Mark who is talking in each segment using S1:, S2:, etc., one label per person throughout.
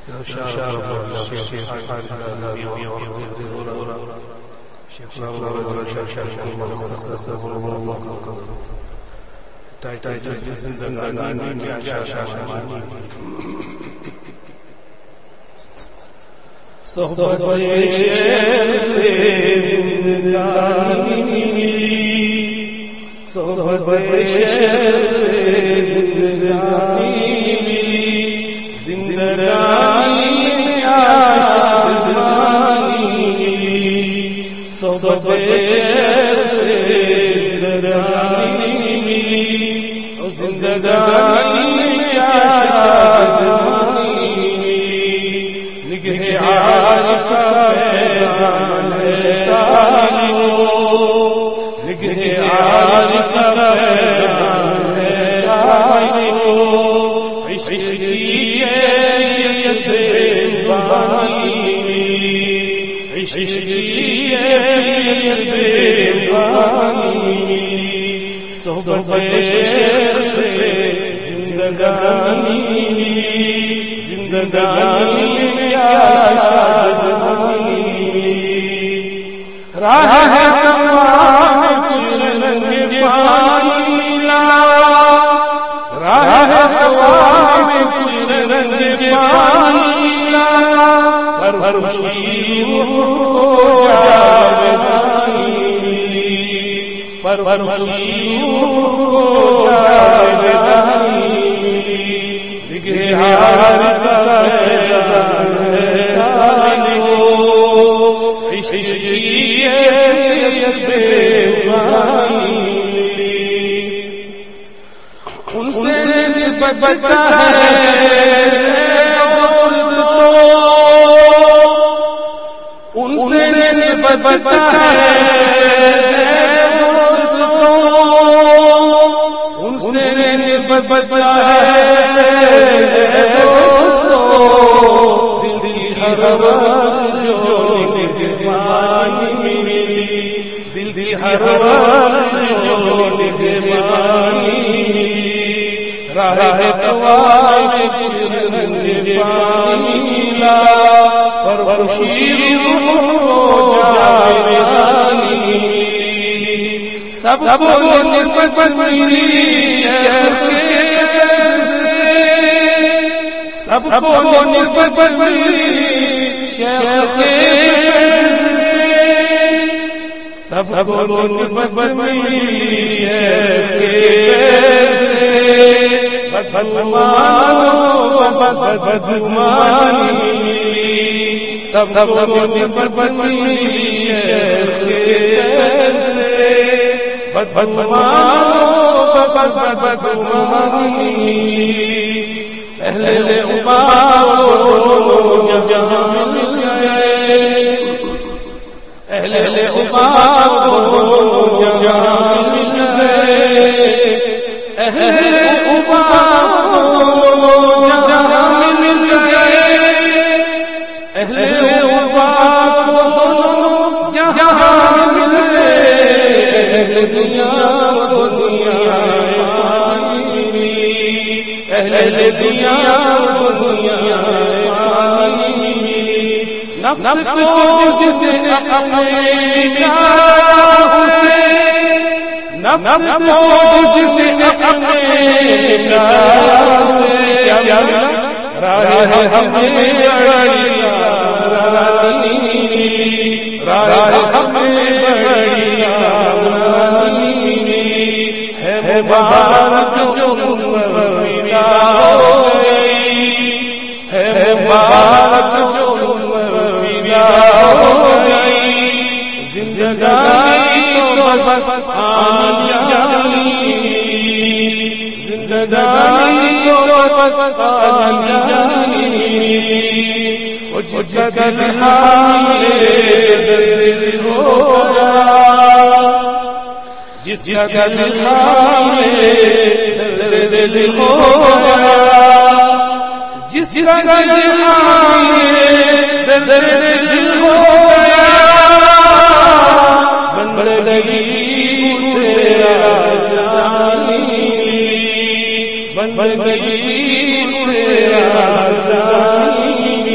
S1: بن گئی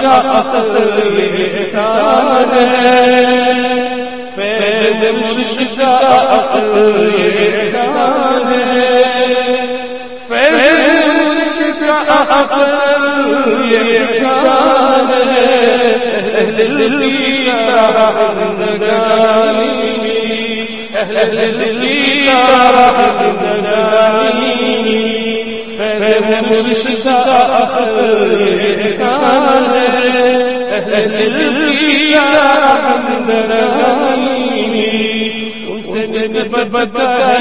S1: آخر إحسان فیض مرشد آخر إحسان فیض مرشد آخر إحسان أهل الديار زندگانی أهل الديار زندگانی فیض مرشد آخر إحسان أهل الديار زندگانی उनसे निस्बत है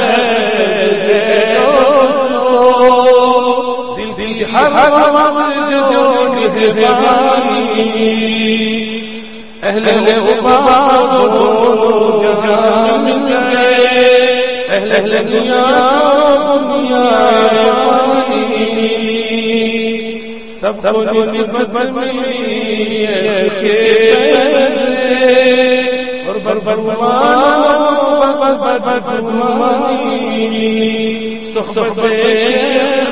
S1: दिल हर वक्त जो निभानी अहले उबाद जहां मिल गए अहले दुनिया सबको निस्बत मिली शेख और बरबरमानी सोहबत शेख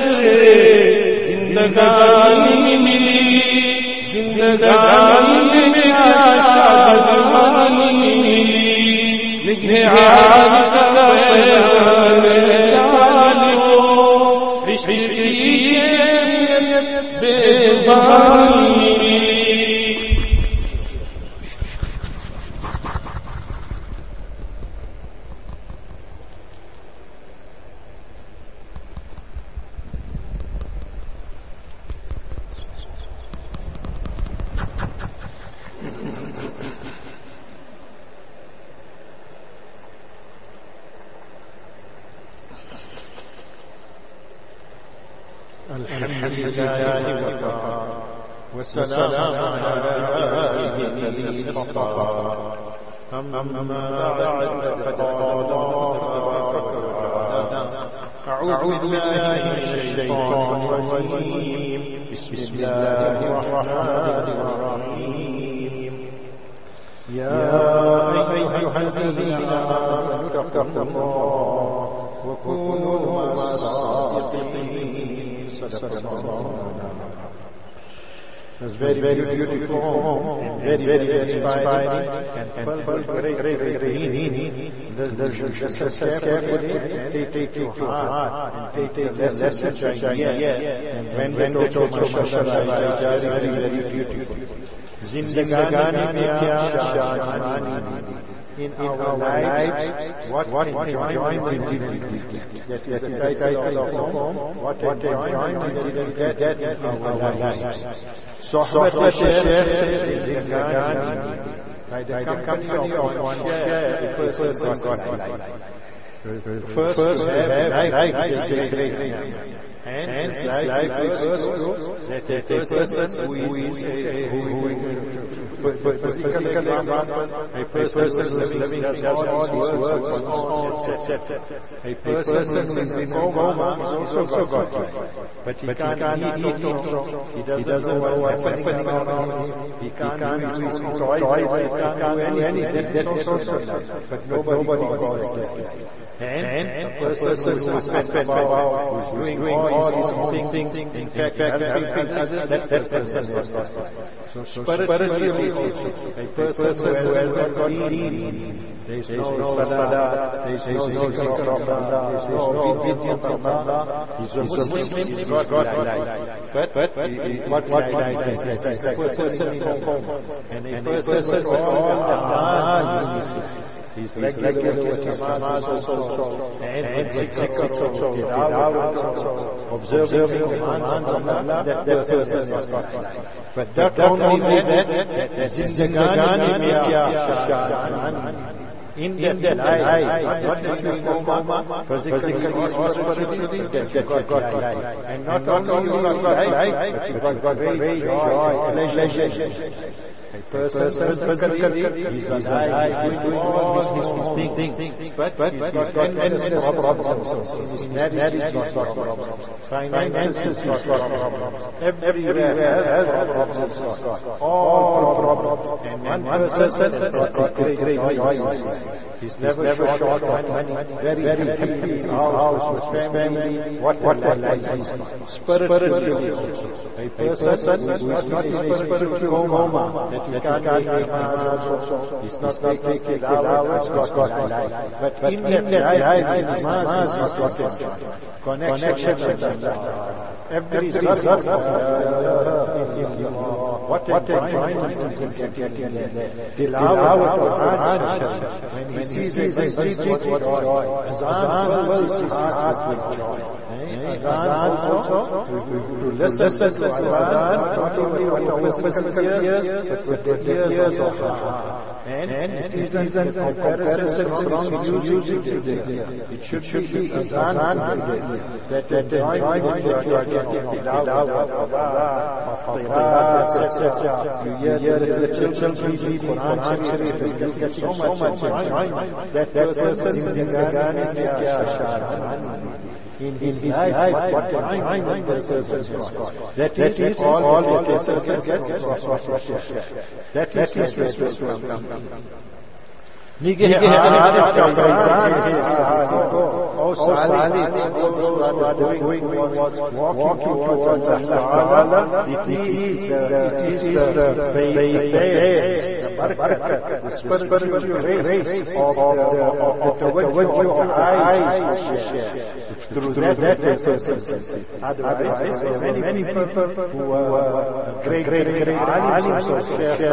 S1: जिंदगानी मिली जिंदगानी में क्या शादमानी लिखे आज का इश्क की बेज़ुबानी
S2: الحمد لله وكفى والسلام على عباده الذين اصطفى أما بعد فقد قال الله تبارك وتعالى أعوذ بالله من الشيطان الرجيم بسم الله الرحمن الرحيم يا أيها الذين آمنوا اتقوا الله وكونوا مع الصادقين. It was very beautiful and very inspiring and full great meaning. The success carefully take to heart and take the message idea and when to very beautiful. Zindagani mein kya shaani in our lives, what enjoyment did we get? That is the title of the poem. What enjoyment did we get in our lives? Sohbat Sheikh Zindagani, by the company of one share, a person got life. First to have life is a great thing. And life refers to that a person who is physically example, a person who is living does all his work on etc. A person who is in coma is also got life. But he can't eat also. He doesn't know what's happening around him. He can't use his toy. He can't do anything. That is also life. But nobody calls that. And a person who is spent power, who is doing all these things, in fact, helping others, that person is God. So spiritually also, a person who has not got eating, there is no salah, there is no zikr of Allah, there is no obedience of Allah, he is a Muslim, he is got life. But what life is the person in coma, and a person who all the amal he is regular with his namaz also, and with zikr also, observing the commands of Allah, that person is got life. But not only that, zindagani mein kya shaani in that life, not that you coma, physically, spiritually, that you got life. And not only you got life, but you got great joy, pleasure. A person physically is alive, is doing all these things, but he's got endless problems. His marriage is got problems. Finances is got problems. Everywhere has problems. All problems. And one person has got great joy. He's never short of money. Very happy in his house with family. What a life is. Spiritually also. A person who is not in a spiritual coma, that he can't make also. He's not taking hours, got a life. But in that life, his namaz is got connection with Allah. Every what a enjoyment is in getting there. Tilawat Quran, when he sees his what joy. Azan fills his heart with joy. Adhan also, to listen to Adhan, not only with the physical ears, but with the ears of the heart. And it isn't a comparison strong music there. It should be Azan that the enjoyment that you are getting, Tilawat of Allah, etc. You hear the children read Quran Sharif, and you get so much enjoyment. That person is in the Gane in his life, what enjoyment the person got. That is all the person gets. That is spiritual. Nige Arif ka Faizan O Salih, those who are doing walking towards Allah, it is the barakat, the spiritual grace of the eyes share. Through that person. Otherwise, many people who are great alims or share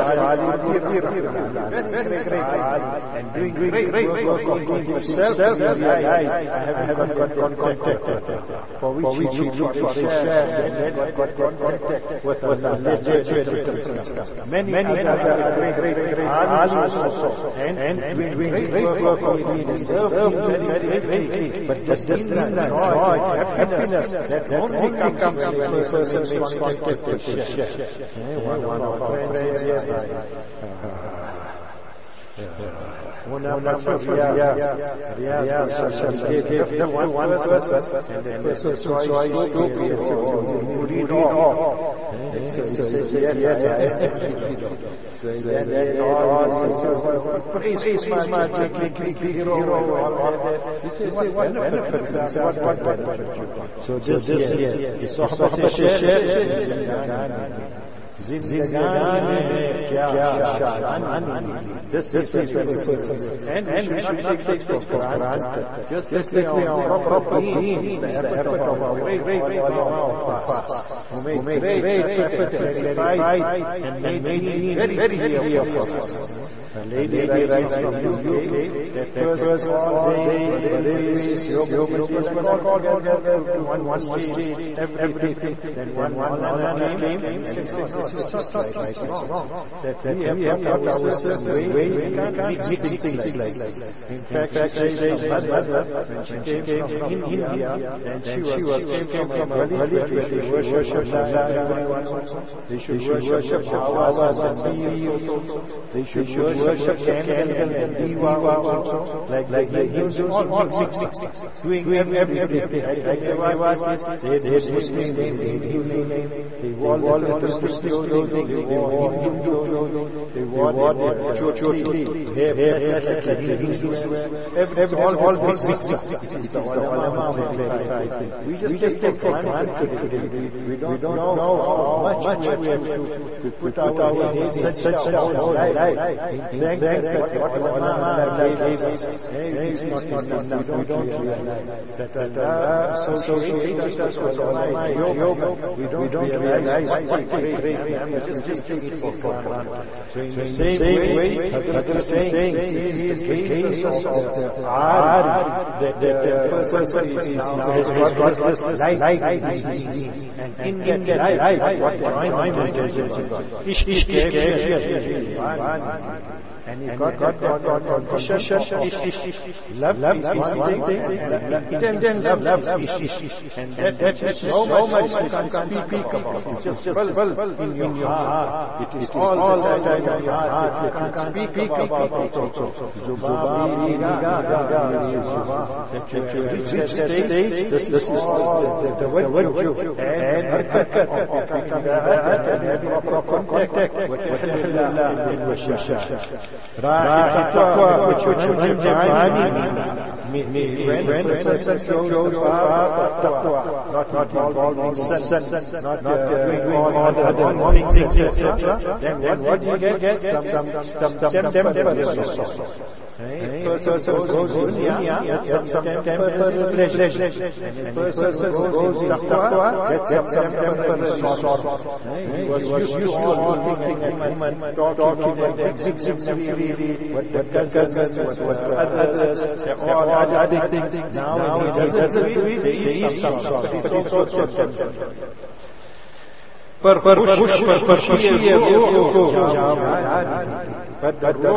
S2: very alim and doing great work of doing themselves, realize I haven't got contact with them. For which you look for a share and then got contact with Allah. Many other great alims also and doing great work of doing themselves very, but just joy, happiness, that only comes when a person makes contact with Shaykh. One of our friends here, one person, and the person so stupid, so read all. So praise my he says, what benefit you? So just yes, Zindagani mein kya shaan. This is and we should take this for granted. Just listening our proper beings, the effort of our great who made great effort and clarified and made very clear for us. A lady writes from UK that first day, Bareilwis, Yogas were all together to one stage, everything. Then one came and said, this is not right, it's wrong. That we have got ourselves way, we can't mix things like this. In fact, she says, mother, when she came from India, and she came from a village where they worship Allah, everyone. They should worship flowers and leaves also. They should worship candle and diva also. Like the Hindus, all mix. Doing everything. Like the Vasis, they Muslim name, they Hindu name, they wore the Muslim clothing, they wore Hindu clothing, they wore their chotli, hair like the Hindus wear. All mix. The ulama will clarify. We just take for granted today. We don't know how much we have to put our heads such down life. Thanks that what ulama gave us. It's not enough. We don't realize that Allah associates us with ulama yoga. We don't realize what great we just take it for granted. So in the same way, Hadrat is saying, this is the case of the Arif, that the person has got this life, and in that life, what enjoyment is about. And he got condition. Love is one thing, and then love is and that is so much you can't speak about. It's just in your heart. It is all the time in your heart. You can't speak about it also. That you reach that stage, this is the virtue and harakat of becoming and having proper contact with Allah in worship. Taqwa, which when person shows taqwa, not involving sin, not doing all the other things, etc., then what do you get? Some temporary source. Person goes dunya, gets some temporary pleasure. And person goes in taqwa, gets some temporary sorrow. He was used to speaking and women talking and exhibiting what does what others, all other things. Now he doesn't do it, there is some sorrow. But it's also पर खुशी है वो but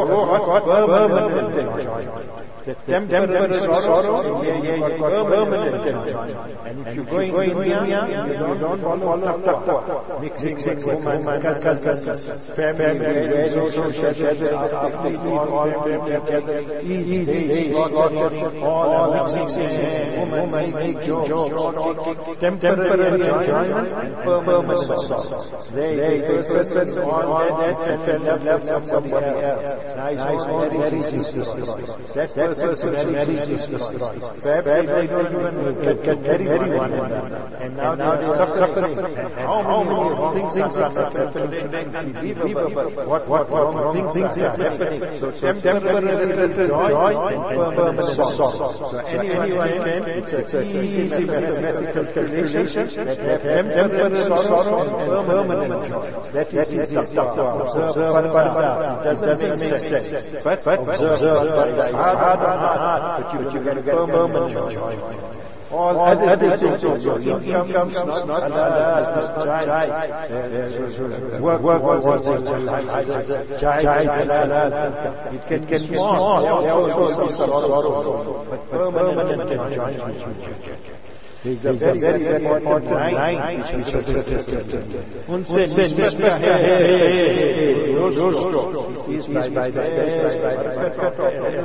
S2: the temporary sorrow, permanent enjoyment. And if you go in dunya, you don't follow taqwa, mixing woman, cousins, family, social gatherings, all together, each day, all mixing, woman, make jokes, temporary enjoyment and permanent sorrow. They person on that and left somebody else. Nice marriage is destroyed. That person's marriage is destroyed. Perhaps they don't even get married one another. And now they are suffering. How many wrong things are happening? Unbelievable. What wrong things are happening? So temporary joy and permanent sorrow. So anyone can, it's an easy mathematical calculation that have temporary sorrow and permanent joy. That is taqwa. Observe by doesn't make sense. But observe by hard, but you get permanent joy. All other things also, income comes not halal, it's not jais. Work was jais halal. It can be small, there also some sorrow, but permanent enjoyment. There is a very important line which was tested. Unse nisbah hai dosto. It is by the perfect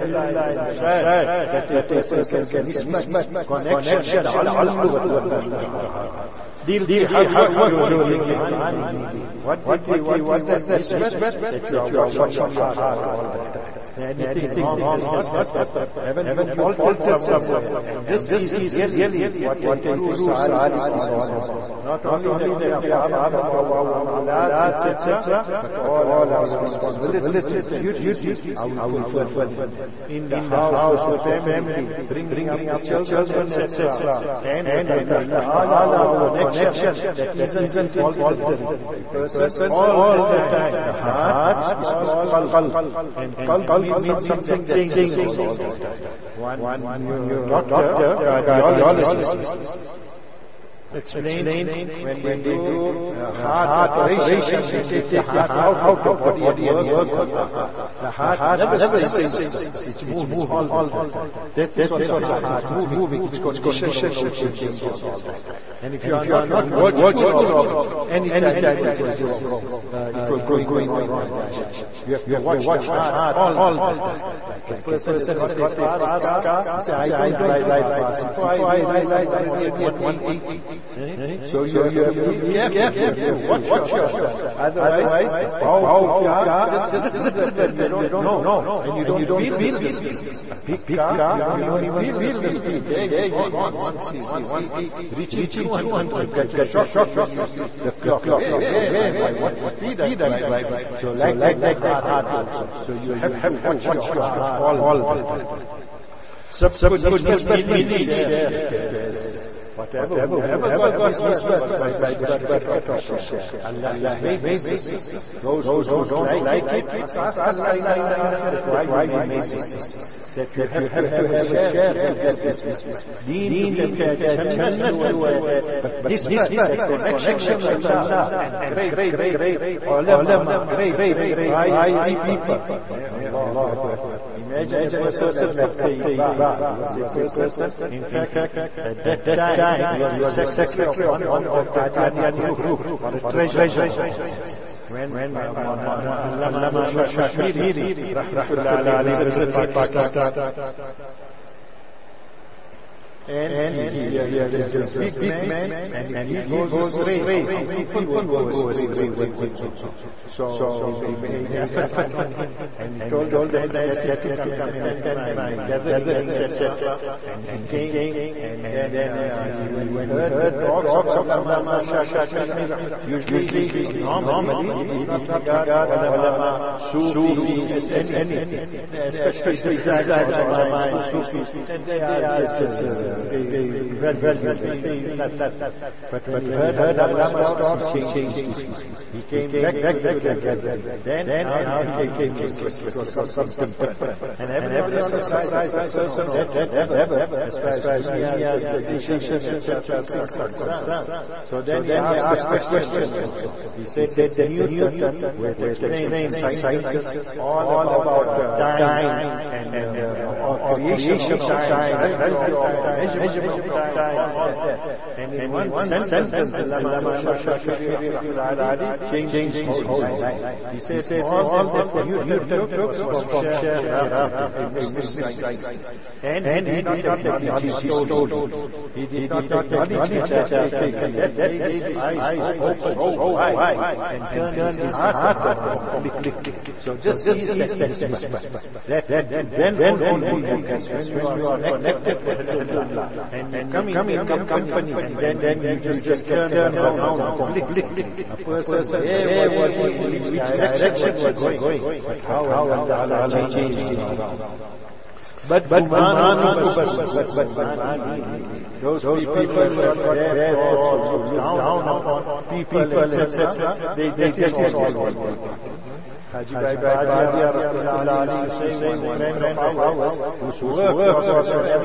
S2: that person can nisbah connection what does that nisbah? That you are watching your heart all the time. Anything wrong haven't faulted somewhere. This is really what a true sahari is all. Not only the etc., but all our responsibilities, duties, how we fulfill in the house, with family, bringing up children, etc., and all our connection that isn't faulted. Person all the time. The heart is called qalb, and qalb means something changing all the time. One doctor, cardiologist, explains when they do heart operation, they take the heart out of the body and work on the heart never stays. It's moving all the time. That's what the heart moving. It's condition changes all the time. And if you are not watching anytime it will go going wrong. You have to watch heart all the time. The person says, got a fast car, say, I don't drive fast. Before I realize I only get 180. So you have to be careful. Watch yourself. Otherwise, how car, just you don't know. And you don't feel the speed. Big car, you don't even feel the speed. There you go. 160, reaching 200, get shocked. The clock. What speed I drive. So like that hard. So you have to watch your heart all the time. Whatever God is Allah made this. Those who don't like it, ask Allah why we made this. That you have to have a share. Deen and this connection with Allah and great ulama, great wise people. Imagine a person that say, in fact, at that time, he was a secretary of one of the Qadiani group, or a treasurer. When Allama Kashmiri, rahmatullah alayhi, visited Pakistan, and he is this big man, and he goes astray. People will go astray with him. So he told them that let him come in and gatherings, etc. And he came, and then he heard talks of ulama, usually, normally, he did not regard ulama, Sufis as anything, especially this ulama and Sufis. They are but when he heard ulama talks, he changed his views. He came back to the gathering. Then now he came to something different. And everyone was surprised that person as far as India's decisions, etc. So then he asked this question. He said that the Newton, where they explain scientists all about time and creation of time, value of time, measurement of time, and in one sentence, Allama changed his whole life. He says all that Newton took was from and he did not take knowledge he stole. He did not take knowledge that he had taken. That made his eyes open so wide and turned his heart completely. So just is the testament. Then only you can, when you are connected with Allah and come in company, and then you just turn around completely. A person where was he, which direction was going, but how Allah changed him. But those people who are there to look down upon people, etc., they get it all. Haji Bhai Badia Rahmatullah saying one friend of ours whose work was whatsoever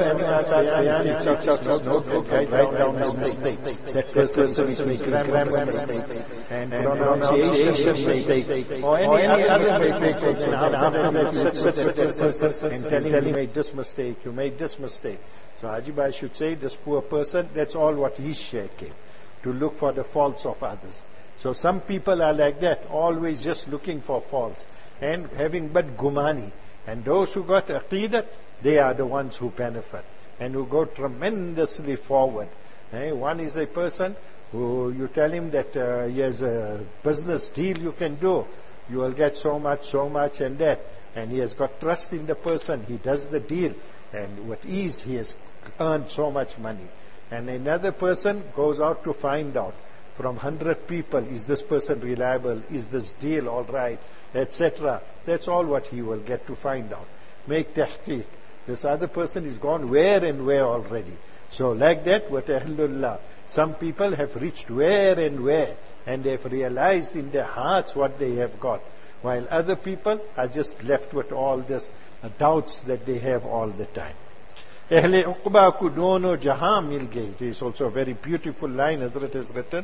S2: write down mistakes. That person is making grammar mistakes and pronunciation mistakes or any other mistake. And after that you sit and telling him, you made this mistake, you made this mistake. So Haji Bhai should say, this poor person, that's all what he's shaking, to look for the faults of others. So some people are like that, always just looking for faults and having but gumani. And those who got aqidat, they are the ones who benefit and who go tremendously forward. One is a person who you tell him that he has a business deal you can do, you will get so much and that. And he has got trust in the person, he does the deal, and with ease he has earned so much money. And another person goes out to find out from 100 people, is this person reliable, is this deal all right, etc. That's all what he will get to find out. Make tahqiq. This other person is gone where and where already. So like that, with Ahlullah, some people have reached where and where, and they've realized in their hearts what they have got, while other people are just left with all this doubts that they have all the time. Ahle Uqba ko dono jahan mil gaye. It is also a very beautiful line Hazrat has written.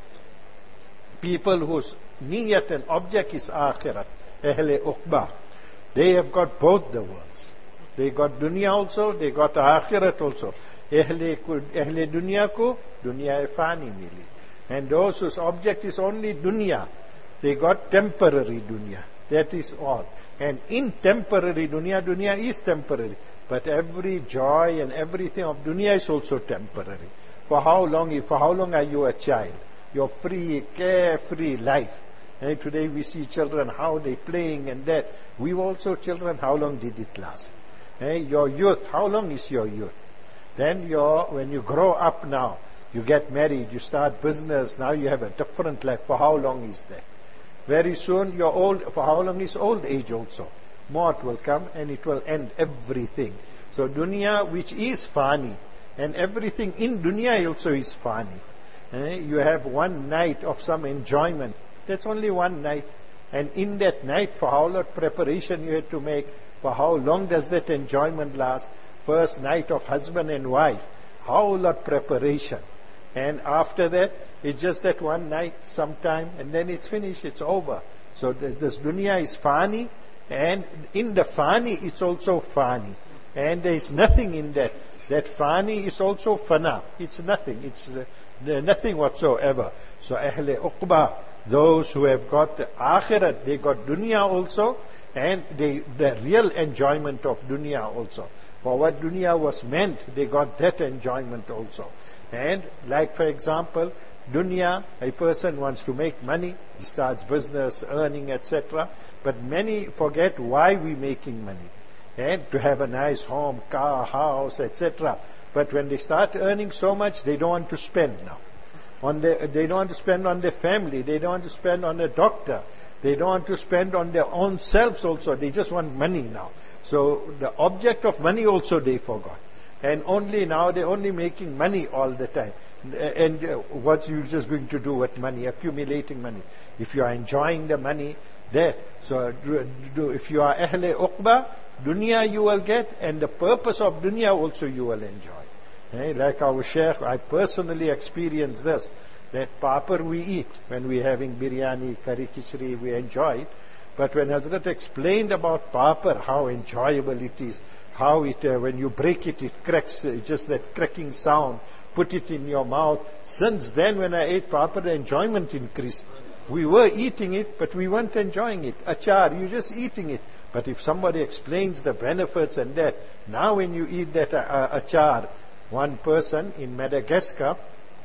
S2: People whose niyat and object is akhirat, Ahle Uqba, they have got both the worlds. They got dunya also, they got akhirat also. Ahle dunya ko, dunya fani mili. And those whose object is only dunya, they got temporary dunya. That is all. And in temporary dunya, dunya is temporary. But every joy and everything of dunya is also temporary. For how long are you a child? Your free, carefree life. And today we see children, how they playing and that. We also children, how long did it last? Your youth, how long is your youth? Then when you grow up now, you get married, you start business, now you have a different life. For how long is that? Very soon you're old. For how long is old age also? Maut will come and it will end everything. So dunya, which is fani, and everything in dunya also is fani. You have one night of some enjoyment. That's only one night. And in that night, for how long preparation you had to make, for how long does that enjoyment last? First night of husband and wife, how lot preparation. And after that, it's just that one night, sometime, and then it's finished, it's over. So this dunya is fani, and in the fani, it's also fani. And there is nothing in that. That fani is also fana. It's nothing. It's nothing whatsoever. So Ahle Uqba, those who have got the akhirat, they got dunya also, and the real enjoyment of dunya also. For what dunya was meant, they got that enjoyment also. And like for example, dunya, a person wants to make money, he starts business, earning, etc. But many forget why we making money. And to have a nice home, car, house, etc. But when they start earning so much, they don't want to spend now. They don't want to spend on their family, they don't want to spend on a doctor, they don't want to spend on their own selves also, they just want money now. So the object of money also they forgot. And only now they're only making money all the time. And what you just going to do with money? Accumulating money. If you are enjoying the money, there. So if you are Ahle Uqba, dunya you will get, and the purpose of dunya also you will enjoy. Like our Shaykh, I personally experienced this, that papar we eat when we're having biryani, curry khichdi, we enjoy it. But when Hazrat explained about papar, how enjoyable it is, how it, when you break it, it cracks, just that cracking sound, put it in your mouth. Since then, when I ate papar, the enjoyment increased. We were eating it, but we weren't enjoying it. Achar, you're just eating it. But if somebody explains the benefits and that, now when you eat that achar, one person in Madagascar,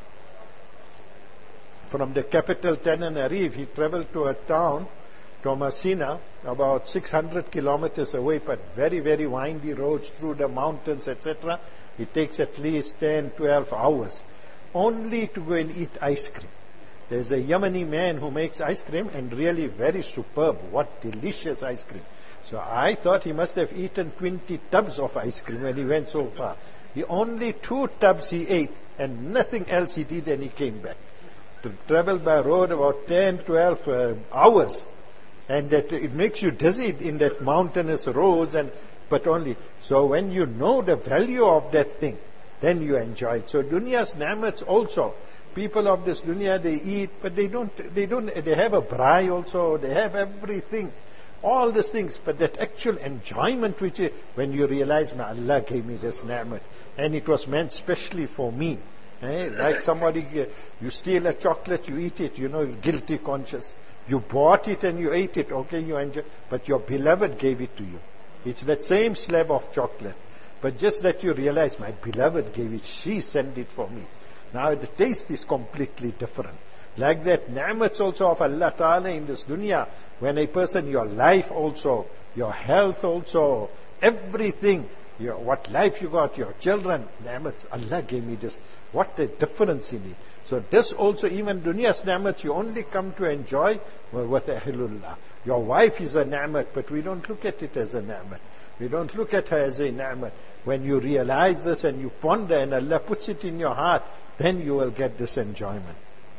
S2: from the capital Tenerife, he traveled to a town, Tomasina, about 600 kilometers away, but very, very windy roads through the mountains, etc. It takes at least 10, 12 hours, only to go and eat ice cream. There's a Yemeni man who makes ice cream, and really very superb. What delicious ice cream. So I thought he must have eaten 20 tubs of ice cream when he went so far. He only 2 tubs he ate, and nothing else he did, and he came back. To travel by road about 10, 12 hours. And that it makes you dizzy in that mountainous roads, but only. So when you know the value of that thing, then you enjoy it. So dunya's ni'mats also. People of this dunya, they eat, but they have a braai also, they have everything. All these things, but that actual enjoyment which is, when you realize, Allah gave me this ni'mat, and it was meant specially for me. Like somebody, you steal a chocolate, you eat it, guilty conscious. You bought it and you ate it, okay, you enjoy, but your beloved gave it to you. It's that same slab of chocolate. But just that you realize, my beloved gave it, she sent it for me. Now the taste is completely different. Like that, ni'mats also of Allah Ta'ala in this dunya, when a person, your life also, your health also, everything, what life you got, your children, ni'mats, Allah gave me this. What a difference in it. So this also, even dunya's ni'mat, you only come to enjoy with Ahlullah. Your wife is a ni'mat, but we don't look at it as a ni'mat. We don't look at her as a ni'mat. When you realize this and you ponder and Allah puts it in your heart, then you will get this enjoyment.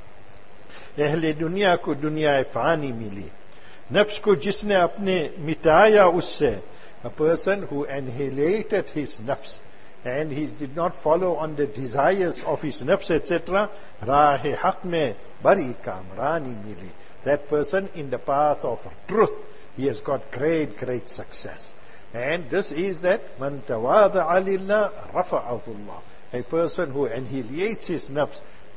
S2: Ahle dunya ko dunya fani mili. Nafs ko jisne apne mitaya usse. A person who annihilated his nafs, and he did not follow on the desires of his nafs, etc. Rahe haq mein bari kamrani mili. That person in the path of truth, he has got great, great success. And this is that man tawada'a lillah rafa'ahu Allah. A person who annihilates his nafs,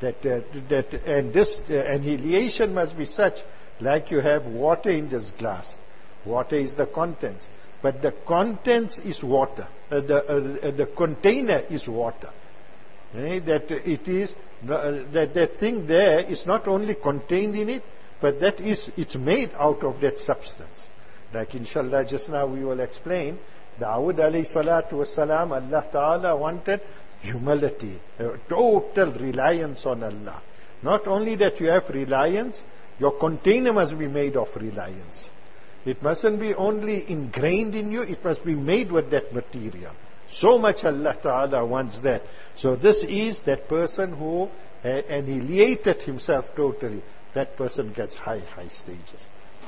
S2: and this annihilation must be such, like you have water in this glass. Water is the contents, but the contents is water. The container is water. That it is that thing there is not only contained in it, but it's made out of that substance. Like inshallah just now we will explain, Dawood alayhi salatu wasalam, Allah Ta'ala wanted humility, total reliance on Allah. Not only that you have reliance, your container must be made of reliance. It mustn't be only ingrained in you, it must be made with that material. So much Allah Ta'ala wants that. So this is that person who annihilated himself totally. That person gets high stages.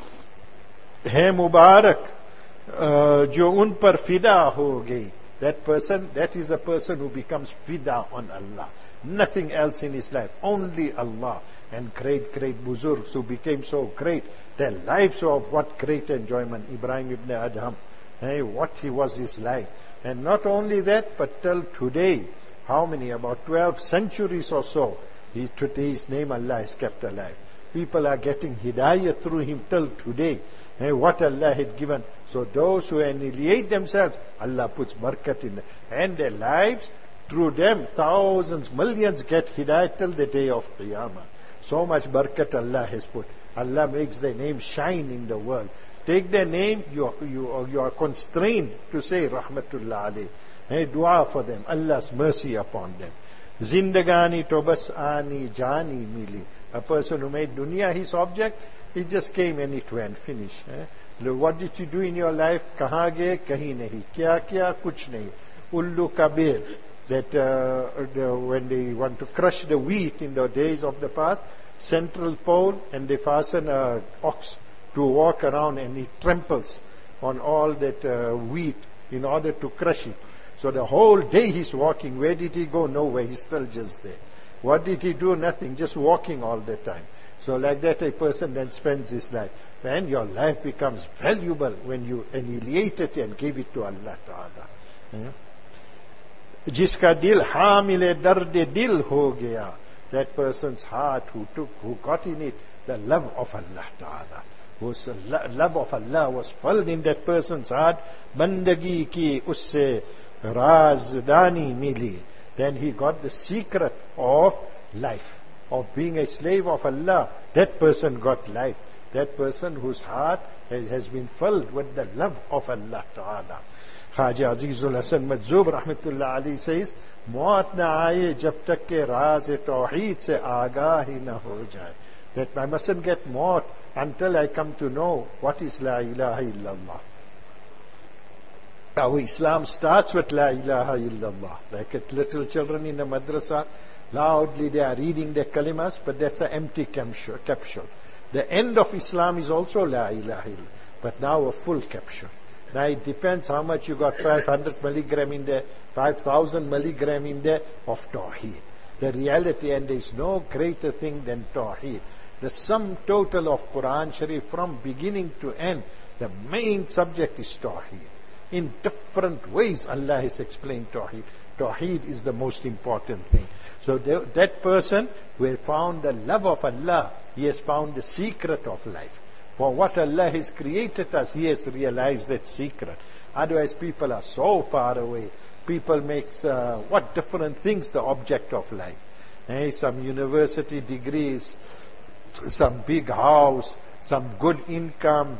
S2: Hai Mubarak, jo un par fida ho gayi. That person, that is a person who becomes fida on Allah. Nothing else in his life, only Allah. And great buzurgs who became so great, their lives were of what great enjoyment. Ibrahim ibn Adham, what he was his life. And not only that, but till today, how many, about 12 centuries or so, his name Allah is kept alive. people are getting hidayah through him till today. What Allah had given. So those who annihilate themselves, Allah puts barakat in them. And their lives, through them, thousands, millions get hidayah till the day of Qiyamah. So much barakat Allah has put. Allah makes their name shine in the world. Take their name, you are constrained to say Rahmatullah alayh. Dua for them, Allah's mercy upon them. Zindagani to bas ani jani mili. A person who made dunya his object, he just came and it went, finished. What did you do in your life? Kahan gaye? Kahin nahi. Kya kya? Kuch nahi. Ullu kabir. That when they want to crush the wheat in the days of the past, central pole, and they fasten an ox to walk around, and he tramples on all that wheat in order to crush it. So the whole day he's walking. Where did he go? Nowhere. He's still just there. What did he do? Nothing. Just walking all the time. So like that a person then spends his life. And your life becomes valuable when you annihilate it and give it to Allah Ta'ala. Jiska dil hamile darde dil ho gaya. That person's heart who got in it the love of Allah Ta'ala. Whose love of Allah was filled in that person's heart. Bandagi ki usse razdani mili. Then he got the secret of life, of being a slave of Allah. That person got life. That person whose heart has been filled with the love of Allah Ta'ala. Khaja Azizul Hasan Majzub Rahmatullah Ali says, Maut na aaye jab tak ke raaz tawheed se aagah hi na ho jaye. That I mustn't get maut until I come to know what is La ilaha illallah. Our Islam starts with La ilaha illallah. Like at little children in the madrasa, loudly they are reading their kalimas, but that's an empty capsule. The end of Islam is also La ilaha illallah, but now a full capsule. Now it depends how much you got, 500 milligram in there, 5,000 milligram in there of Tawheed. The reality, and there is no greater thing than Tawheed. The sum total of Quran Sharif from beginning to end, the main subject is Tawheed. In different ways Allah has explained Tawheed. Tawheed is the most important thing. So that person who has found the love of Allah, he has found the secret of life. For what Allah has created us, he has realized that secret. Otherwise people are so far away. People make what different things the object of life. Some university degrees, some big house, some good income,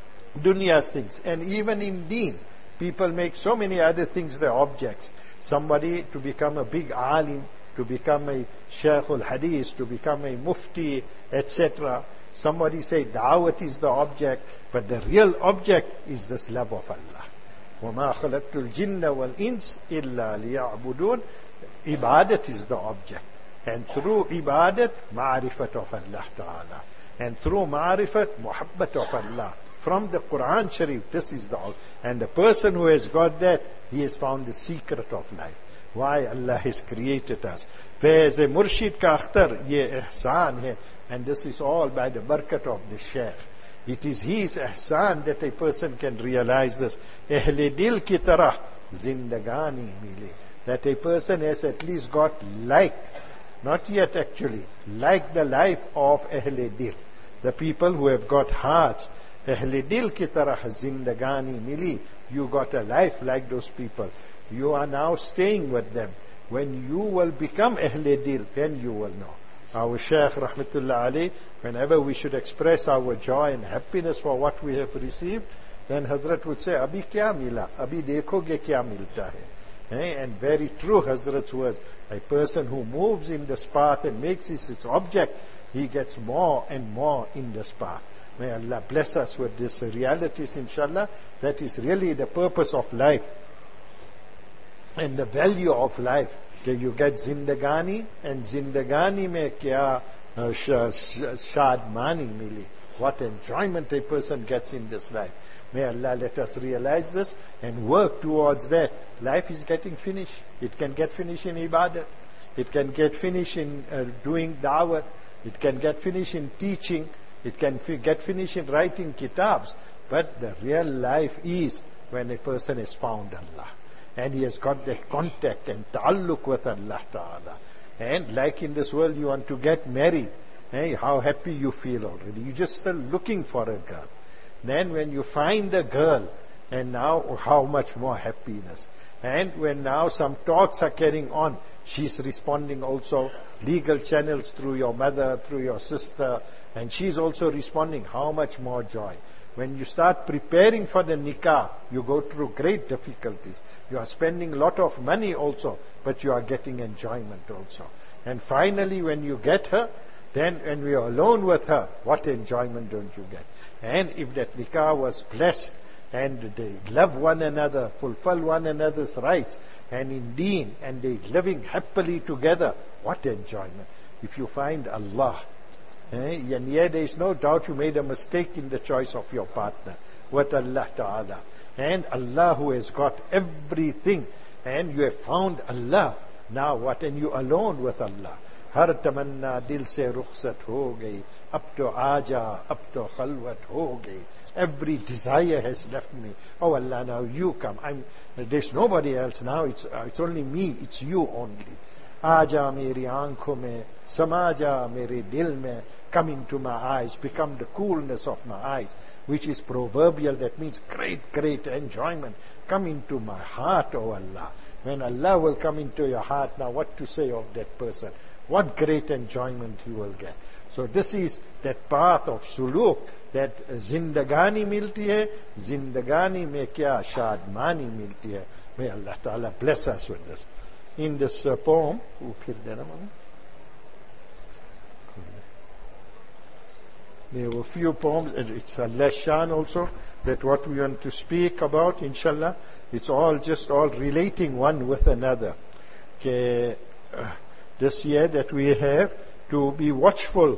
S2: dunya's things. And even in deen, people make so many other things their objects. Somebody to become a big alim, to become a Shaykh al-Hadith, to become a mufti, etc. Somebody say da'wat is the object, but the real object is this love of Allah. وَمَا خَلَقْتُ الْجِنَّ وَالْإِنسِ إِلَّا لِيَعْبُدُونَ. Ibadat is the object. And through ibadat, ma'rifat of Allah Ta'ala. And through ma'rifat, muhabbat of Allah. From the Quran Sharif, this is the all. And the person who has got that, he has found the secret of life. Why Allah has created us. Faiz Murshid ka akhtar, ye ihsan hai. And this is all by the barakat of the Shaykh. It is his ihsan that a person can realize this. Ahle dil ki tarah zindagani mili. That a person has at least got like, not yet actually, like the life of Ahle dil. The people who have got hearts. Ahle dil ki tarah zindagani mili. You got a life like those people. You are now staying with them. When you will become Ahle dil, then you will know. Our Shaykh Rahmatullah Ali, whenever we should express our joy and happiness for what we have received, then Hazrat would say, Abhi kya mila? Abhi dekhoge kya milta hai? And very true Hazrat's words. A person who moves in this path and makes it its object, he gets more and more in this path. May Allah bless us with these realities, inshallah. That is really the purpose of life and the value of life. That you get zindagani, and zindagani mein kya shadmani mili. What enjoyment a person gets in this life. May Allah let us realize this and work towards that. Life is getting finished. It can get finished in ibadat. It can get finished in doing da'wah. It can get finished in teaching. It can get finished in writing kitabs. But the real life is when a person has found Allah. And he has got that contact and ta'alluq with Allah Ta'ala. And like in this world you want to get married. Hey, how happy you feel already. You're just still looking for a girl. Then when you find the girl, and now how much more happiness. And when now some talks are carrying on, she's responding also, legal channels through your mother, through your sister, and she's also responding, how much more joy. When you start preparing for the nikah, you go through great difficulties. You are spending a lot of money also, but you are getting enjoyment also. And finally when you get her, then when we are alone with her, what enjoyment don't you get? And if that nikah was blessed, and they love one another, fulfill one another's rights, and in deen, and they living happily together, what enjoyment. If you find Allah, and yeah, there is no doubt you made a mistake in the choice of your partner, with Allah Ta'ala. And Allah who has got everything, and you have found Allah, now what? And you alone with Allah. हर तमन्ना दिल से रुखसत हो गई, अब तो आजा, अब तो खलवत हो गई. Every desire has left me. Oh Allah, now you come. There's nobody else now. It's only me. It's you only. Aja meri aankhon mein, samaja mere dil mein, come into my eyes, become the coolness of my eyes, which is proverbial. That means great enjoyment. Come into my heart, oh Allah. When Allah will come into your heart, now what to say of that person? What great enjoyment he will get. So this is that path of suluk, that zindagani milti hai, zindagani mein kya shadmani milti hai. May Allah Ta'ala bless us with this. In this poem, there were a few poems, it's a leshan also, that what we want to speak about, inshallah, it's all relating one with another. This year that we have to be watchful.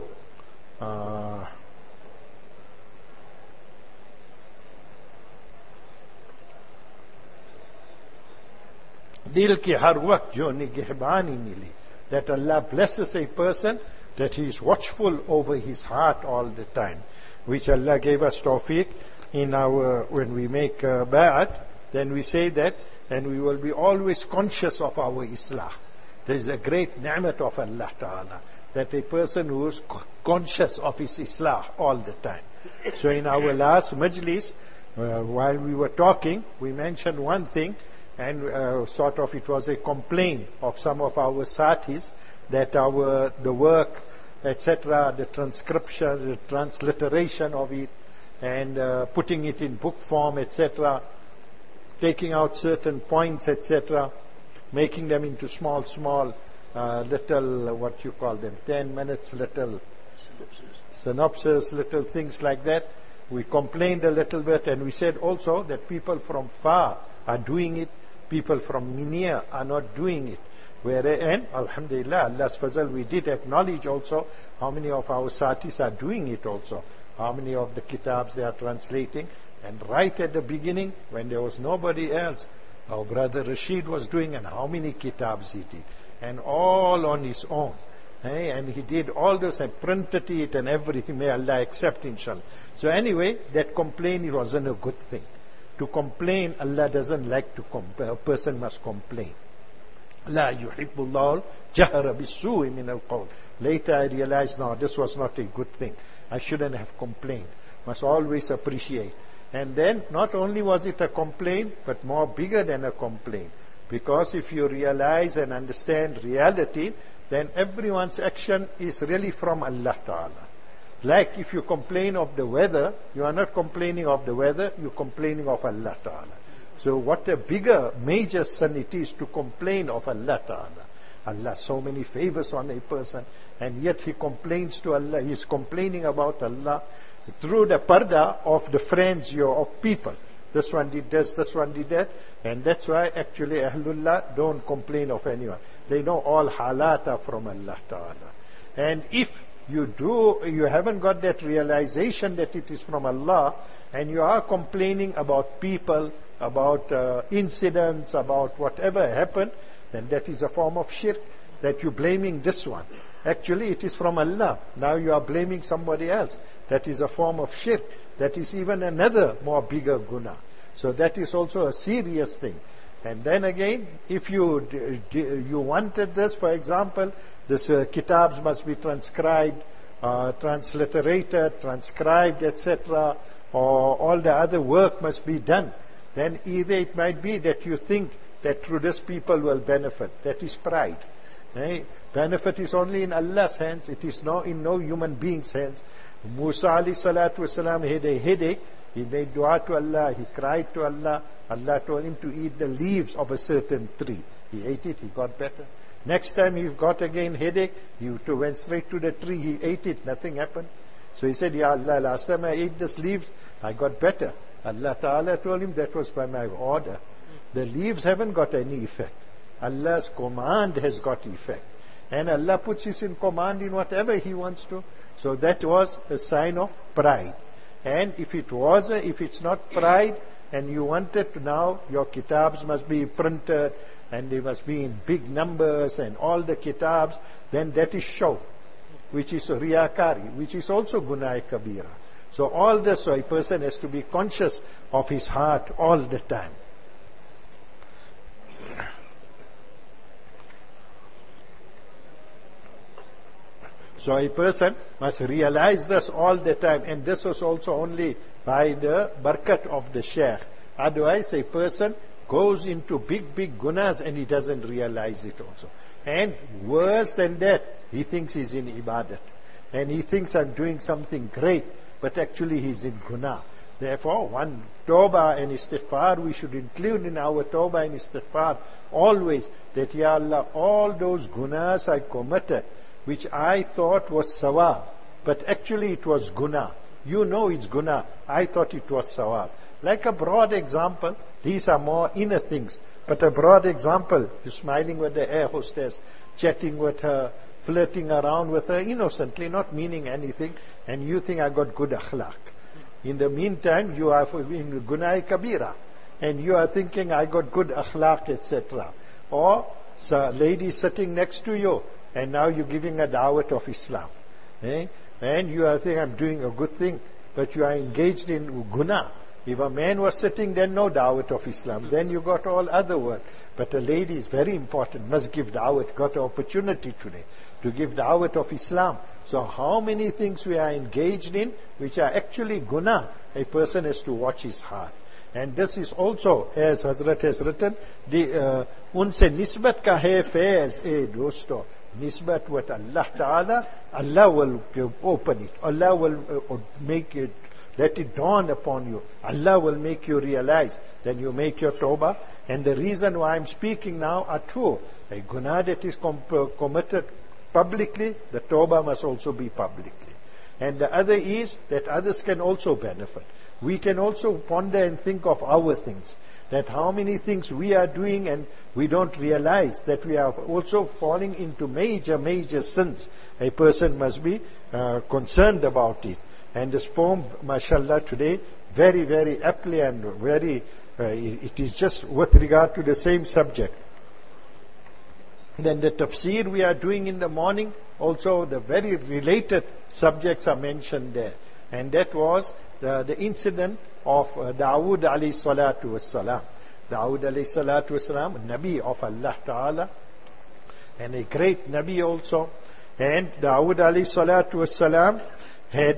S2: Dil ki har waqt jo nigehbani mili. That Allah blesses a person, that he is watchful over his heart all the time. Which Allah gave us tawfiq in our, when we make ba'at, then we say that, and we will be always conscious of our islah. There is a great ni'mat of Allah Ta'ala, that a person who is conscious of his islah all the time. So in our last majlis, while we were talking, we mentioned one thing, and sort of it was a complaint of some of our satis, that the work, etc., the transcription, the transliteration of it, and putting it in book form, etc., taking out certain points, etc., making them into small little, what you call them, 10 minutes little synopsis, little things like that. We complained a little bit, and we said also that people from far are doing it, people from near are not doing it. And alhamdulillah, Allah's fazal, we did acknowledge also how many of our satis are doing it also, how many of the kitabs they are translating. And right at the beginning, when there was nobody else, our brother Rashid was doing, and how many kitabs he did, and all on his own. And he did all this and printed it and everything. May Allah accept, inshallah. So anyway, that complaint, it wasn't a good thing. To complain, Allah doesn't like to complain. A person must complain. La yuhibbullahu jahra bis-su'i min al-qawl. Later I realized, no, this was not a good thing. I shouldn't have complained. Must always appreciate. And then, not only was it a complaint, but more bigger than a complaint. Because if you realize and understand reality, then everyone's action is really from Allah Ta'ala. Like if you complain of the weather, you are not complaining of the weather, you're complaining of Allah Ta'ala. So what a bigger, major sin it is to complain of Allah Ta'ala. Allah so many favors on a person, and yet he complains to Allah, he is complaining about Allah through the parda of the friends of people. This one did this one did that. And that's why actually Ahlullah don't complain of anyone. They know all halata from Allah Ta'ala. And if you haven't got that realization that it is from Allah, and you are complaining about people, about incidents, about whatever happened, then that is a form of shirk, that you're blaming this one. Actually it is from Allah. Now you are blaming somebody else. That is a form of shirk. That is even another more bigger guna. So that is also a serious thing. And then again, if you wanted this, for example, this kitabs must be transcribed transliterated, transcribed, etc., or all the other work must be done, then either it might be that you think that through this people will benefit. That is pride. Benefit is only in Allah's hands. It is in no human being's hands. Musa alayhi salatu wasalam had a headache. He made dua to Allah. He cried to Allah. Allah told him to eat the leaves of a certain tree. He ate it. He got better. Next time he got again headache. He went straight to the tree. He ate it. Nothing happened. So he said, Ya Allah, last time I ate these leaves, I got better. Allah Ta'ala told him that was by my order. The leaves haven't got any effect. Allah's command has got effect. And Allah puts us in command in whatever He wants to. So that was a sign of pride. And if it's not pride, and you wanted to now, your kitabs must be printed, and they must be in big numbers, and all the kitabs, then that is show, which is riyakari, which is also gunai kabira. So all this, so a person has to be conscious of his heart all the time. So a person must realize this all the time, and this was also only by the barakat of the Shaykh. Otherwise a person goes into big gunas and he doesn't realize it also. And worse than that, he thinks he's in ibadat. And he thinks I'm doing something great, but actually he's in guna. Therefore, one tawbah and istighfar, we should include in our tawbah and istighfar always that, Ya Allah, all those gunas I committed, which I thought was sawab, but actually it was guna. You know it's guna. I thought it was sawab. Like a broad example, these are more inner things, but a broad example, you're smiling with the air hostess, chatting with her, flirting around with her innocently, not meaning anything, and you think I got good akhlaq. In the meantime, you are in gunai kabira, and you are thinking I got good akhlaq, etc. Or a lady sitting next to you, and now you're giving a da'wat of Islam. And you are thinking, I'm doing a good thing, but you are engaged in guna. If a man was sitting, then no da'wat of Islam. Then you got all other work. But a lady is very important, must give da'wat, got an opportunity today to give da'wat of Islam. So how many things we are engaged in, which are actually guna, a person has to watch his heart. And this is also, as Hazrat has written, unse nisbat ka hai faiz e dosto. Nisbat with Allah Ta'ala, Allah will open it. Allah will make it, let it dawn upon you. Allah will make you realize. Then you make your tawbah. And the reason why I'm speaking now are true. A guna that is committed publicly, the tawbah must also be publicly. And the other is that others can also benefit. We can also ponder and think of our things. That how many things we are doing and we don't realize that we are also falling into major sins. A person must be concerned about it. And this poem, mashallah, today, very aptly and very, it is just with regard to the same subject. Then the tafsir we are doing in the morning, also the very related subjects are mentioned there. And that was the incident of Dawood alayhi salatu wassalam. Dawood alayhi salatu wassalam, Nabi of Allah Ta'ala, and a great Nabi also. And Dawood alayhi salatu wassalam had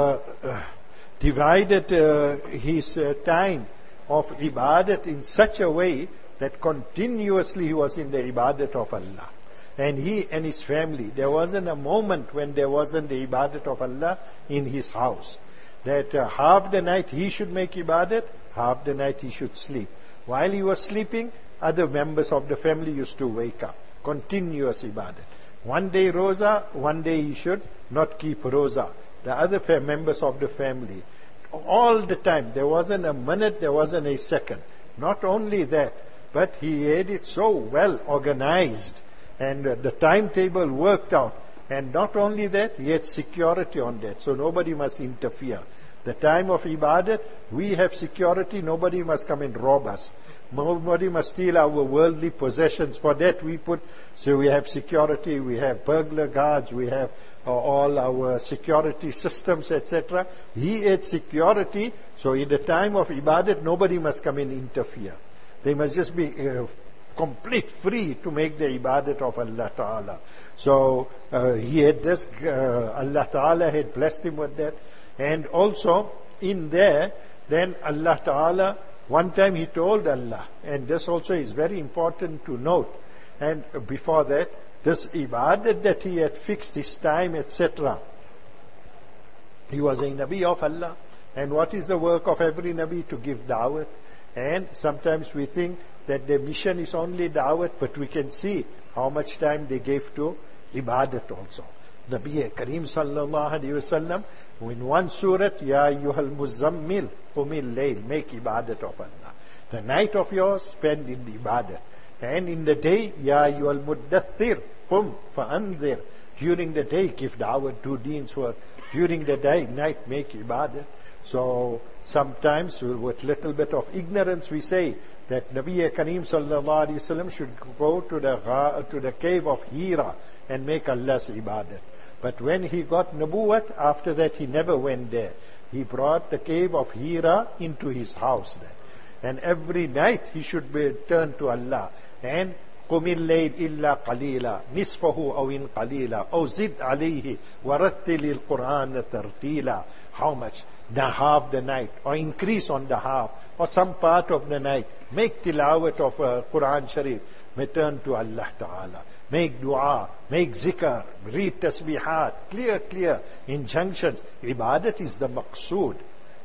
S2: divided his time of ibadat in such a way that continuously he was in the ibadat of Allah. And he and his family, there wasn't a moment when there wasn't the ibadat of Allah in his house. That half the night he should make ibadat, half the night he should sleep. While he was sleeping, other members of the family used to wake up. Continuous ibadat. One day roza, one day he should not keep roza. The other members of the family. All the time. There wasn't a minute, there wasn't a second. Not only that, but he had it so well organized. And the timetable worked out. And not only that, he had security on that. So nobody must interfere. The time of ibadat, we have security, nobody must come and rob us. Nobody must steal our worldly possessions. For that we put, so we have security, we have burglar guards, we have all our security systems, etc. He had security, so in the time of ibadat, nobody must come and interfere. They must just be complete free to make the ibadat of Allah Ta'ala. So he had this, Allah Ta'ala had blessed him with that. And also in there, then Allah Ta'ala, one time he told Allah, and this also is very important to note, and before that, this ibadat that he had fixed his time, etc. He was a Nabi of Allah, and what is the work of every Nabi? To give da'wat. And sometimes we think that their mission is only da'wat, but we can see how much time they gave to ibadat also. Nabi Kareem sallallahu alayhi wa sallam, in one surat, Ya ayyuhal muzammil, qumil layl, make ibadat of Allah. The night of yours, spend in ibadat. And in the day, Ya ayyuhal muddathir, qum fa'anzir. During the day, give da'wat, do deens work. During the day, night, make ibadat. So sometimes with little bit of ignorance we say that Nabi Kareem sallallahu alayhi wa sallam should go to the cave of Hira and make Allah's ibadat. But when he got Nabuwat, after that he never went there. He brought the cave of Hira into his house there. And every night he should be turned to Allah. And قُمِ اللَّيْلِ إِلَّا قَلِيلًا نِصْفَهُ أَوْ إِنْ قَلِيلًا أَوْ زِدْ عَلَيْهِ وَرَتِّلِ الْقُرْآنَ تَرْتِيلًا. How much? Half the night, or increase on the half, or some part of the night. Make tilawat of Quran Sharif. May turn to Allah Ta'ala. Make dua, make zikr, read tasbihat, clear injunctions. Ibadat is the maqsood.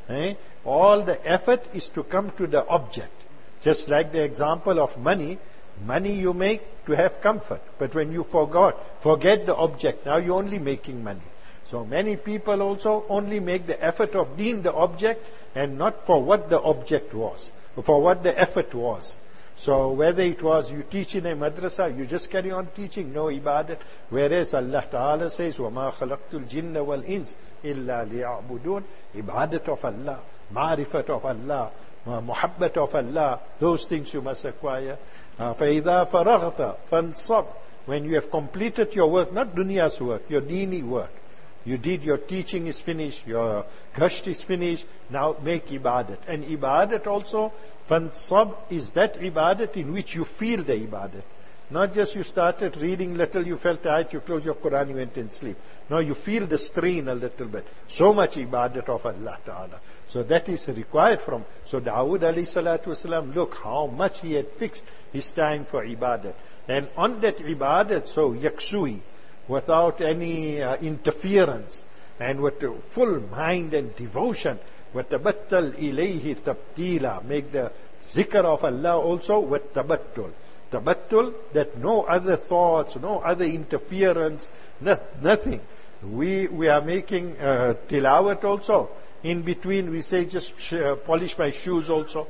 S2: All the effort is to come to the object. Just like the example of money you make to have comfort. But when you forget the object, now you're only making money. So many people also only make the effort of being the object and not for what the object was, for what the effort was. So whether it was you teach in a madrasa, you just carry on teaching, no ibadat. Whereas Allah Ta'ala says, وَمَا خَلَقْتُ الْجِنَّ وَالْإِنسِ إِلَّا لِيَعْبُدُونَ. Ibadat of Allah, ma'rifat of Allah, muhabbat of Allah, those things you must acquire. فَإِذَا فَرَغْتَ فَانْصَبْ. When you have completed your work, not dunya's work, your deeni work. You did, your teaching is finished, your gasht is finished, now make ibadat. And ibadat also, fansab, is that ibadat in which you feel the ibadat. Not just you started reading little, you felt tired, you closed your Quran, you went and sleep. No, you feel the strain a little bit. So much ibadat of Allah Ta'ala. So that is required from. So Dawood alayhi salatu wasalam, look how much he had fixed his time for ibadat. And on that ibadat, so yaksui, without any interference, and with full mind and devotion, وَتَبَتَّلْ إِلَيْهِ تَبْتِيلًا. Make the zikr of Allah also with tabattul. Tabattul, that no other thoughts, no other interference, nothing. We are making tilawat also. In between we say just polish my shoes also.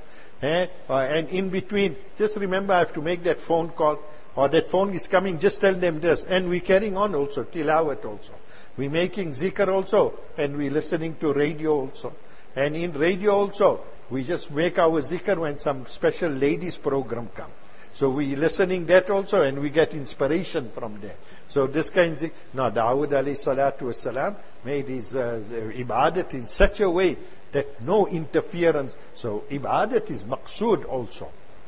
S2: And in between, just remember I have to make that phone call. Or that phone is coming, just tell them this. And we're carrying on also, tilawat also. We're making zikr also, and we're listening to radio also. And in radio also, we just make our zikr when some special ladies program come. So we're listening that also, and we get inspiration from there. So this kind of... Now, Dawood alayhi salatu wasalam made his ibadat in such a way that no interference. So ibadat is maqsood also.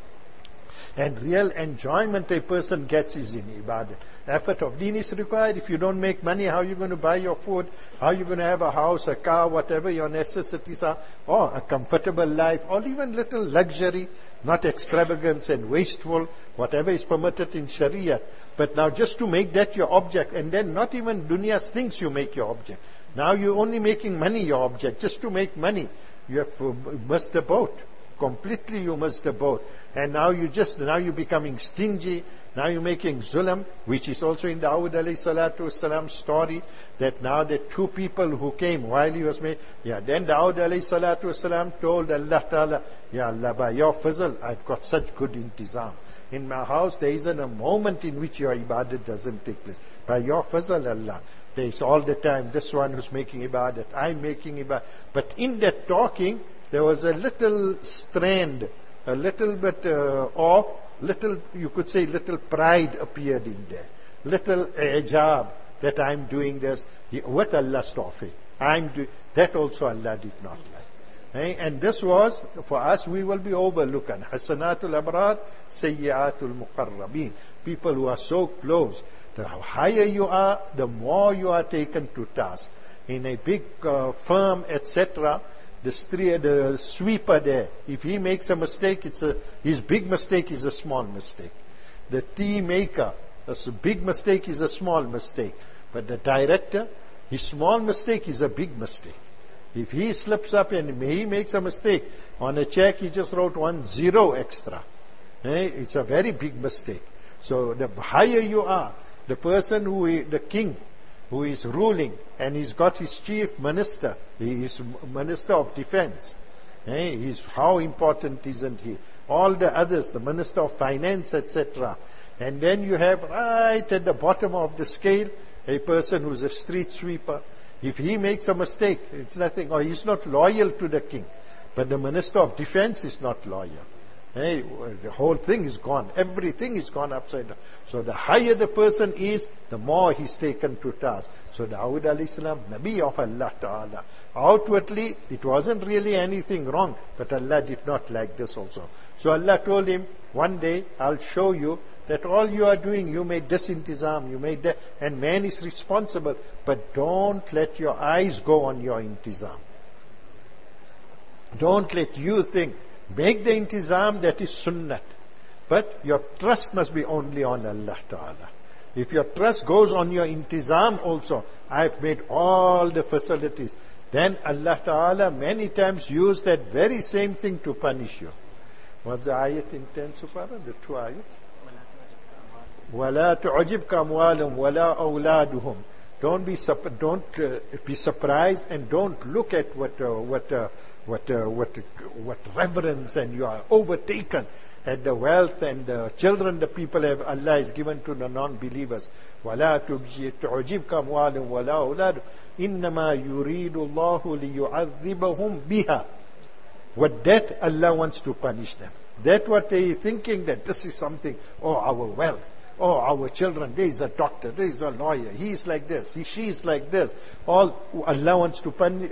S2: And real enjoyment a person gets is in ibadat. Effort of deen is required. If you don't make money, how are you going to buy your food? How are you going to have a house, a car, whatever your necessities are? Or a comfortable life, or even little luxury, not extravagance and wasteful, whatever is permitted in Sharia. But now just to make that your object, and then not even dunya's things you make your object. Now you're only making money your object, just to make money. You have missed the boat. Completely you missed the boat. And now you're becoming stingy. Now you're making zulam, which is also in Dawood alayhi salatu wasalam's story, that now the two people who came while he was made, then Dawood alayhi salatu wasalam told Allah Ta'ala, Ya Allah, by your fazl, I've got such good intizam. In my house, there isn't a moment in which your ibadat doesn't take place. By your fazl, Allah, there is all the time, this one who's making ibadat, I'm making ibadat. But in that talking, there was a little strand, a little bit you could say little pride appeared in there. Little ijab that I'm doing this. What Allah's tawfiq. That also Allah did not like. And this was, for us, we will be overlooked. Hasanatul abrar, sayyiatul muqarrabin. People who are so close. The higher you are, the more you are taken to task. In a big firm, etc., the sweeper there, if he makes a mistake, his big mistake is a small mistake. The tea maker, a big mistake is a small mistake. But the director, his small mistake is a big mistake. If he slips up and he makes a mistake, on a check he just wrote 10 extra. It's a very big mistake. So the higher you are, the person the king, who is ruling, and he's got his chief minister, he is minister of defense. How important isn't he? All the others, the minister of finance, etc. And then you have right at the bottom of the scale, a person who's a street sweeper. If he makes a mistake, it's nothing, or he's not loyal to the king. But the minister of defense is not loyal. The whole thing is gone. Everything is gone upside down. So the higher the person is, the more he's taken to task. So Dawood alayhi salam, Nabi of Allah Ta'ala. Outwardly, it wasn't really anything wrong, but Allah did not like this also. So Allah told him, one day I'll show you that all you are doing, you made this intizam, you made that, and man is responsible. But don't let your eyes go on your intizam. Don't let you think. Make the intizam, that is sunnat. But your trust must be only on Allah Ta'ala. If your trust goes on your intizam also, I've made all the facilities, then Allah Ta'ala many times used that very same thing to punish you. What's the ayat in 10 Surah? The two ayats? وَلَا تُعْجِبْكَ أَمْوَالُهُمْ وَلَا أَوْلَادُهُم. Don't be surprised, and don't look at what reverence, and you are overtaken at the wealth and the children the people have, Allah has given to the non-believers. وَلَا تُعْجِبْكَ أَمْوَالُهُمْ وَلَا أَوْلَادُهُم إِنَّمَا يُرِيدُ اللَّهُ لِيُعَذِّبَهُمْ بِهَا. What that Allah wants to punish them. That what they thinking, that this is something, our wealth. Our children, there is a doctor, there is a lawyer, he is like this, she is like this. All Allah wants to punish,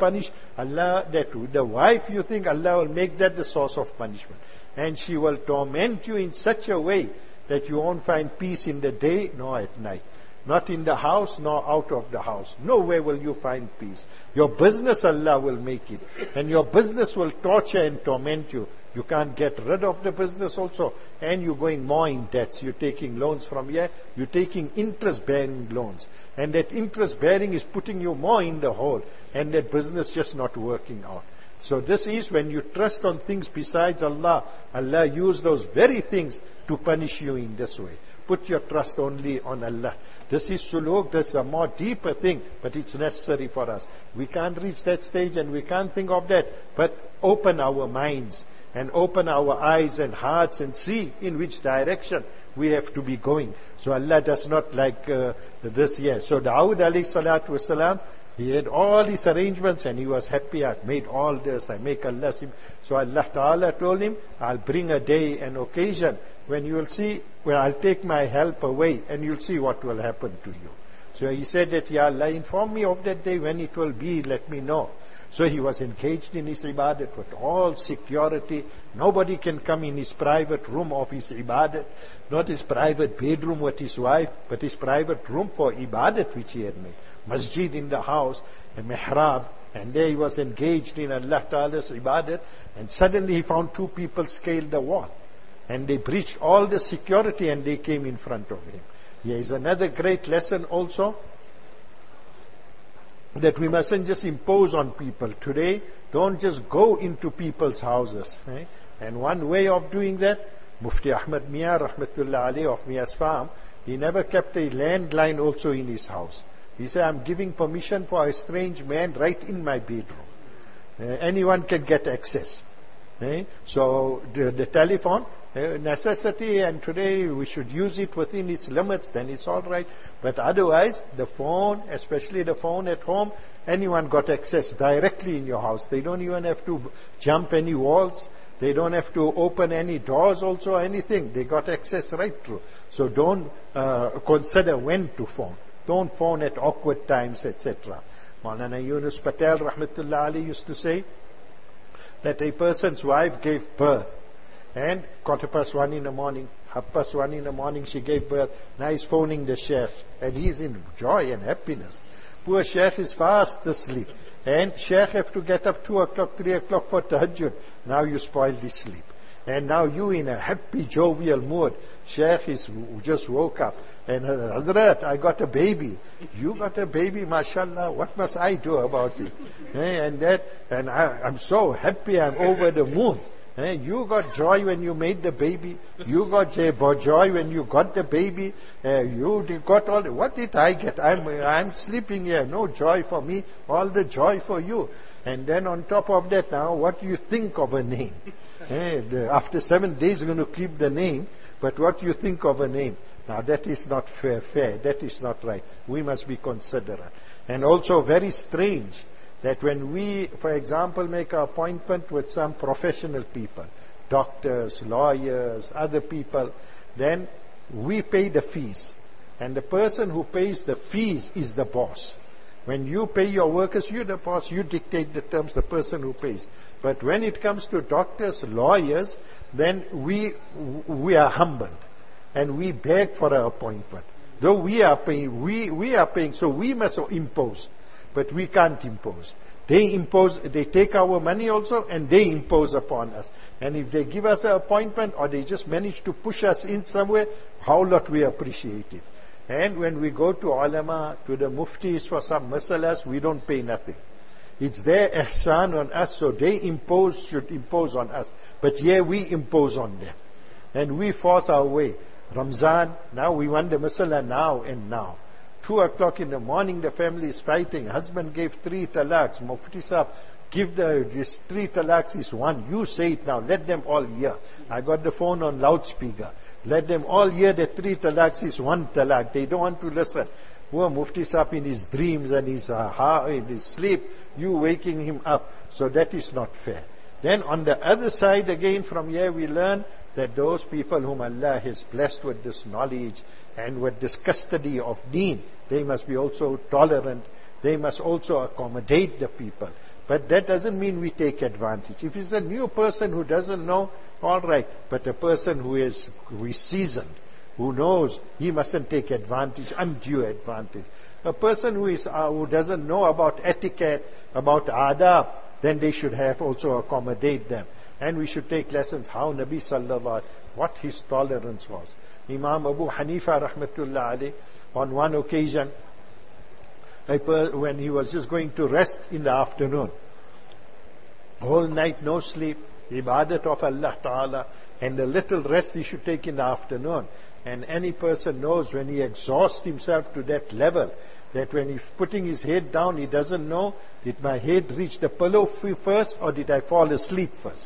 S2: that the wife, you think Allah will make that the source of punishment. And she will torment you in such a way that you won't find peace in the day nor at night. Not in the house nor out of the house. Nowhere will you find peace. Your business, Allah will make it. And your business will torture and torment you. You can't get rid of the business also. And you're going more in debts. You're taking loans from here. You're taking interest-bearing loans. And that interest-bearing is putting you more in the hole. And that business just not working out. So this is when you trust on things besides Allah. Allah used those very things to punish you in this way. Put your trust only on Allah. This is suluk, this is a more deeper thing, but it's necessary for us. We can't reach that stage and we can't think of that, but open our minds and open our eyes and hearts and see in which direction we have to be going. So Allah does not like this here. So Dawood alayhi salatu wasalam, he had all his arrangements and he was happy. I've made all this, I make Allah. So Allah Ta'ala told him, I'll bring a day, an occasion, when you will see, I'll take my help away and you'll see what will happen to you. So he said that, Ya Allah, inform me of that day, when it will be, let me know. So he was engaged in his ibadat with all security. Nobody can come in his private room of his ibadat, not his private bedroom with his wife, but his private room for ibadat which he had made. Masjid in the house, a mihrab, and there he was engaged in Allah Ta'ala's ibadat, and suddenly he found two people scale the wall. And they breached all the security and they came in front of him. Here is another great lesson also, that we mustn't just impose on people. Today, don't just go into people's houses. And one way of doing that, Mufti Ahmad Mia, Rahmatullah Ali of Mia's farm, he never kept a landline also in his house. He said, I'm giving permission for a strange man right in my bedroom. Anyone can get access. So the telephone, necessity, and today we should use it within its limits, then it's all right. But otherwise, the phone, especially the phone at home, anyone got access directly in your house. They don't even have to jump any walls. They don't have to open any doors also, anything. They got access right through. So don't consider when to phone. Don't phone at awkward times, etc. Maulana Yunus Patel, Rahmatullah Ali, used to say that a person's wife gave birth, and 1:15 in the morning, 1:30 in the morning she gave birth. Now he's phoning the sheikh, and he's in joy and happiness. Poor sheikh is fast asleep, and sheikh have to get up 2 o'clock, 3 o'clock for tahajjud. Now you spoil his sleep. And now you in a happy, jovial mood. Sheikh is just woke up. And Hazrat, I got a baby. You got a baby, mashallah. What must I do about it? And I'm so happy, I'm over the moon. You got joy when you made the baby. You got joy when you got the baby. You got all. What did I get? I'm sleeping here. No joy for me. All the joy for you. And then on top of that, now what do you think of a name? After 7 days, you're going to keep the name. But what do you think of a name? Now that is not fair. That is not right. We must be considerate. And also very strange that when we, for example, make an appointment with some professional people, doctors, lawyers, other people, then we pay the fees. And the person who pays the fees is the boss. When you pay your workers, you're the boss, you dictate the terms, the person who pays. But when it comes to doctors, lawyers, then we are humbled. And we beg for an appointment. Though we are paying, so we must impose. But we can't impose. They impose, they take our money also, and they impose upon us. And if they give us an appointment, or they just manage to push us in somewhere, how lot we appreciate it. And when we go to ulama, to the muftis for some masalas, we don't pay nothing. It's their ihsan on us, so they should impose on us. But here we impose on them. And we force our way. Ramzan, now we want the masala now and now. 2 o'clock in the morning, the family is fighting. Husband gave 3 talaqs. Mufti Sahib, give this 3 talaqs is 1. You say it now. Let them all hear. I got the phone on loudspeaker. Let them all hear that 3 talaqs is 1 talaq. They don't want to listen. Poor Mufti Sahib in his dreams and in his sleep, you waking him up. So that is not fair. Then on the other side again, from here we learn that those people whom Allah has blessed with this knowledge and with this custody of deen, they must be also tolerant. They must also accommodate the people. But that doesn't mean we take advantage. If it's a new person who doesn't know, all right. But a person who is seasoned, who knows, he mustn't take advantage, undue advantage. A person who doesn't know about etiquette, about adab, then they should have also accommodate them. And we should take lessons how Nabi Sallallahu, what his tolerance was. Imam Abu Hanifa Rahmatullah alayh, on one occasion, when he was just going to rest in the afternoon, whole night no sleep, ibadat of Allah Ta'ala, and the little rest he should take in the afternoon. And any person knows when he exhausts himself to that level, that when he's putting his head down, he doesn't know, did my head reach the pillow first or did I fall asleep first?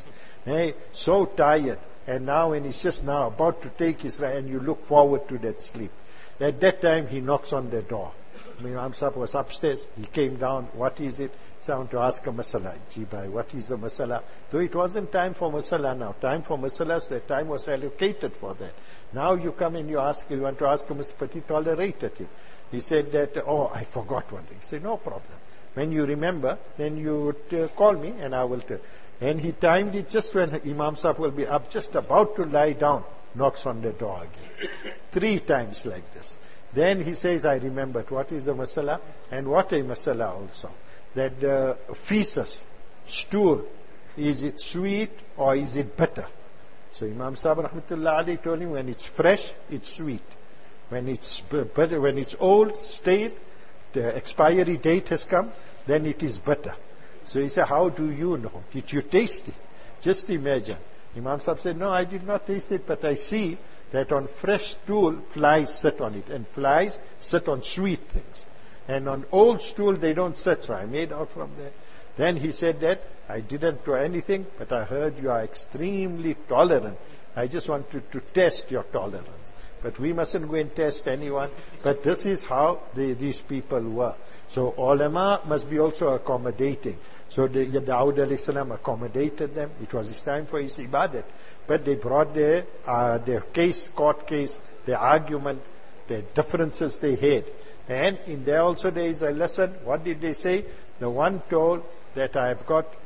S2: So tired. And now when he's just now about to take his rest, and you look forward to that sleep. At that time he knocks on the door. Imam Sahib was upstairs. He came down. What is it? So I want to ask a masala. Jibai, what is the masala? Though it wasn't time for masala now. Time for masalas, the time was allocated for that. Now you come and you want to ask a masala, but he tolerated it. He said that, I forgot one thing. He said, no problem. When you remember, then you would call me and I will tell. And he timed it just when Imam Sahib will be up, just about to lie down, knocks on the door again. 3 times like this. Then he says, I remembered what is the masala, and what a masala also. That the feces, stool, is it sweet or is it bitter? So Imam Sahib Rahmatullah alayhi told him, when it's fresh, it's sweet. When it's bitter, when it's old, stale, the expiry date has come, then it is bitter. So he said, how do you know? Did you taste it? Just imagine. Imam Sahib said, no, I did not taste it, but I see that on fresh stool, flies sit on it. And flies sit on sweet things. And on old stool, they don't sit. So I made out from there. Then he said that, I didn't do anything, but I heard you are extremely tolerant. I just wanted to test your tolerance. But we mustn't go and test anyone. But this is how these people were. So ulama must be also accommodating. So Dawud alayhi salam accommodated them. It was his time for his ibadat. But they brought their case, court case, their argument, their differences they had. And in there also there is a lesson. What did they say? The one told that I have got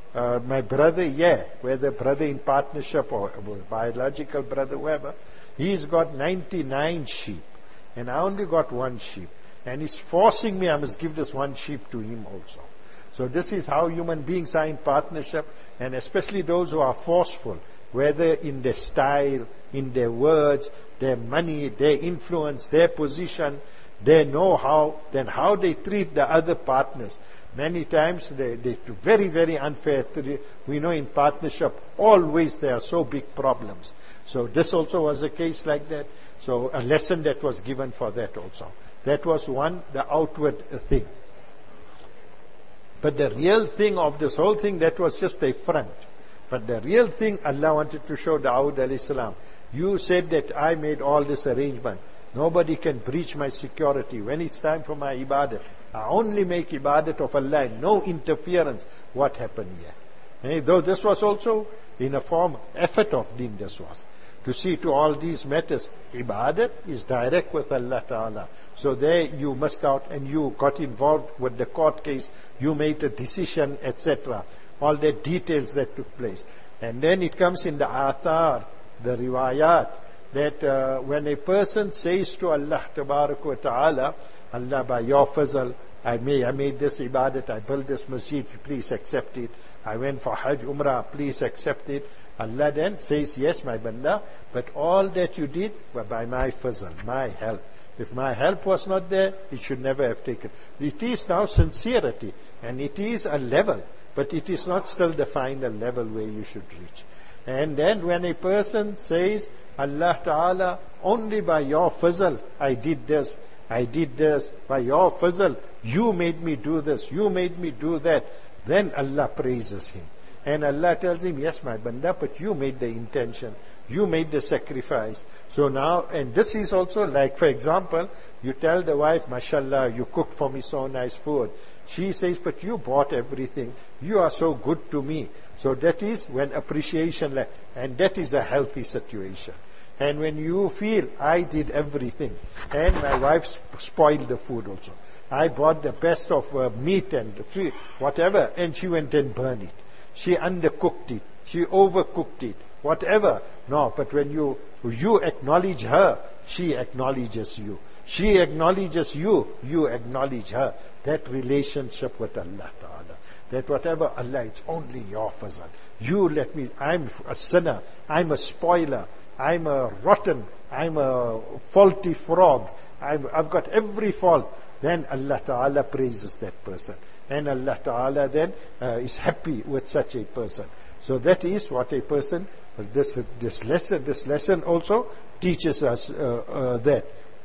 S2: my brother, whether brother in partnership or biological brother, whoever, he's got 99 sheep, and I only got one sheep. And he's forcing me, I must give this one sheep to him also. So this is how human beings are in partnership, and especially those who are forceful, whether in their style, in their words, their money, their influence, their position, their know-how, then how they treat the other partners. Many times they do very, very unfair. We know in partnership, always there are so big problems. So this also was a case like that. So a lesson that was given for that also. That was one, the outward thing. But the real thing of this whole thing, that was just a front. But the real thing, Allah wanted to show Dawood alayhi salam. You said that I made all this arrangement. Nobody can breach my security. When it's time for my ibadat, I only make ibadat of Allah, no interference. What happened here? Though this was also in a form, effort of deen this was. To see to all these matters, ibadat is direct with Allah Ta'ala. So there you missed out and you got involved with the court case, you made a decision, etc. All the details that took place. And then it comes in the athar, the riwayat, that when a person says to Allah Ta'ala, Allah, by your fazl, I made this ibadat, I built this masjid, please accept it. I went for Hajj, Umrah, please accept it. Allah then says, yes, my banda, but all that you did were by my fazl, my help. If my help was not there, it should never have taken. It is now sincerity, and it is a level, but it is not still the final level where you should reach. And then when a person says, Allah Ta'ala, only by your fazl, I did this, by your fazl, you made me do this, you made me do that, then Allah praises him. And Allah tells him, yes, my banda, but you made the intention, you made the sacrifice. So now, and this is also like, for example, you tell the wife, mashallah, you cooked for me so nice food. She says, but you bought everything, you are so good to me. So that is when appreciation, and that is a healthy situation. And when you feel, I did everything, and my wife spoiled the food also. I bought the best of meat and food, whatever, and she went and burned it. She undercooked it, she overcooked it, whatever. No, but when you acknowledge her, she acknowledges you. She acknowledges you, you acknowledge her. That relationship with Allah Ta'ala. That whatever Allah, it's only your fazl. You let me, I'm a sinner, I'm a spoiler, I'm a rotten, I'm a faulty frog, I've got every fault. Then Allah Ta'ala praises that person. And Allah Ta'ala then is happy with such a person. So that is what a person, this lesson also teaches us that.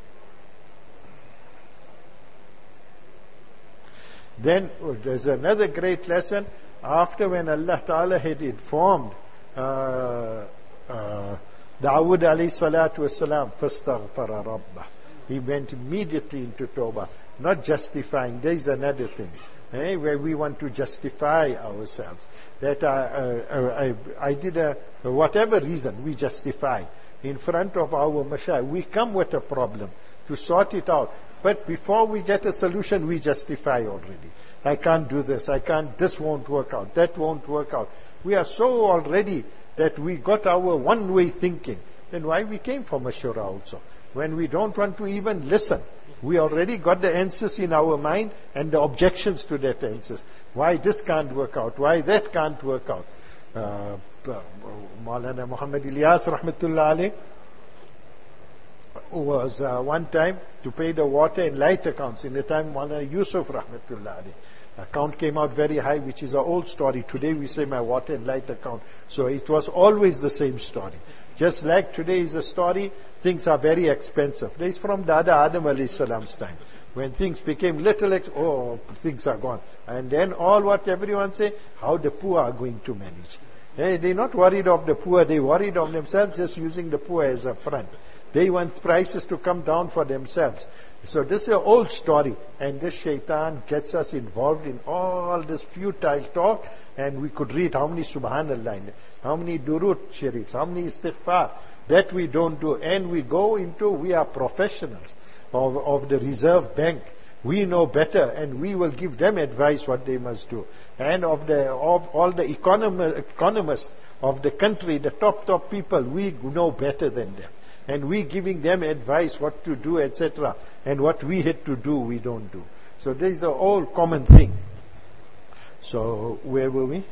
S2: Then there's another great lesson. After when Allah Ta'ala had informed Dawood alayhi salatu wasalam, fastaghfara rabbah, he went immediately into tawbah, not justifying. There is another thing, where we want to justify ourselves. That I did whatever reason, we justify in front of our mashayikh. We come with a problem to sort it out. But before we get a solution, we justify already. I can't do this, this won't work out, that won't work out. We are so already that we got our one-way thinking. Then why we came for Mashura also? When we don't want to even listen, we already got the answers in our mind and the objections to that answers. Why this can't work out, why that can't work out. Maulana Muhammad Ilyas rahmatullah alayh was one time to pay the water and light accounts in the time Maulana Yusuf rahmatullah alayh. Account came out very high, which is an old story. Today we say my water and light account. So it was always the same story. Just like today is a story, things are very expensive. This is from Dada Adam alayhi salam's time. When things became little, things are gone. And then all what everyone say, how the poor are going to manage. They're not worried of the poor, they're worried of themselves, just using the poor as a front. They want prices to come down for themselves. So this is an old story, and this shaitan gets us involved in all this futile talk, and we could read how many subhanallah, how many durud sharifs, how many istighfar, that we don't do, and we go into, we are professionals of the reserve bank, We know better, and we will give them advice what they must do. And of all the economists of the country, the top people, we know better than them. And we giving them advice what to do, etc. And what we had to do, we don't do. So these are all common thing. So where were we?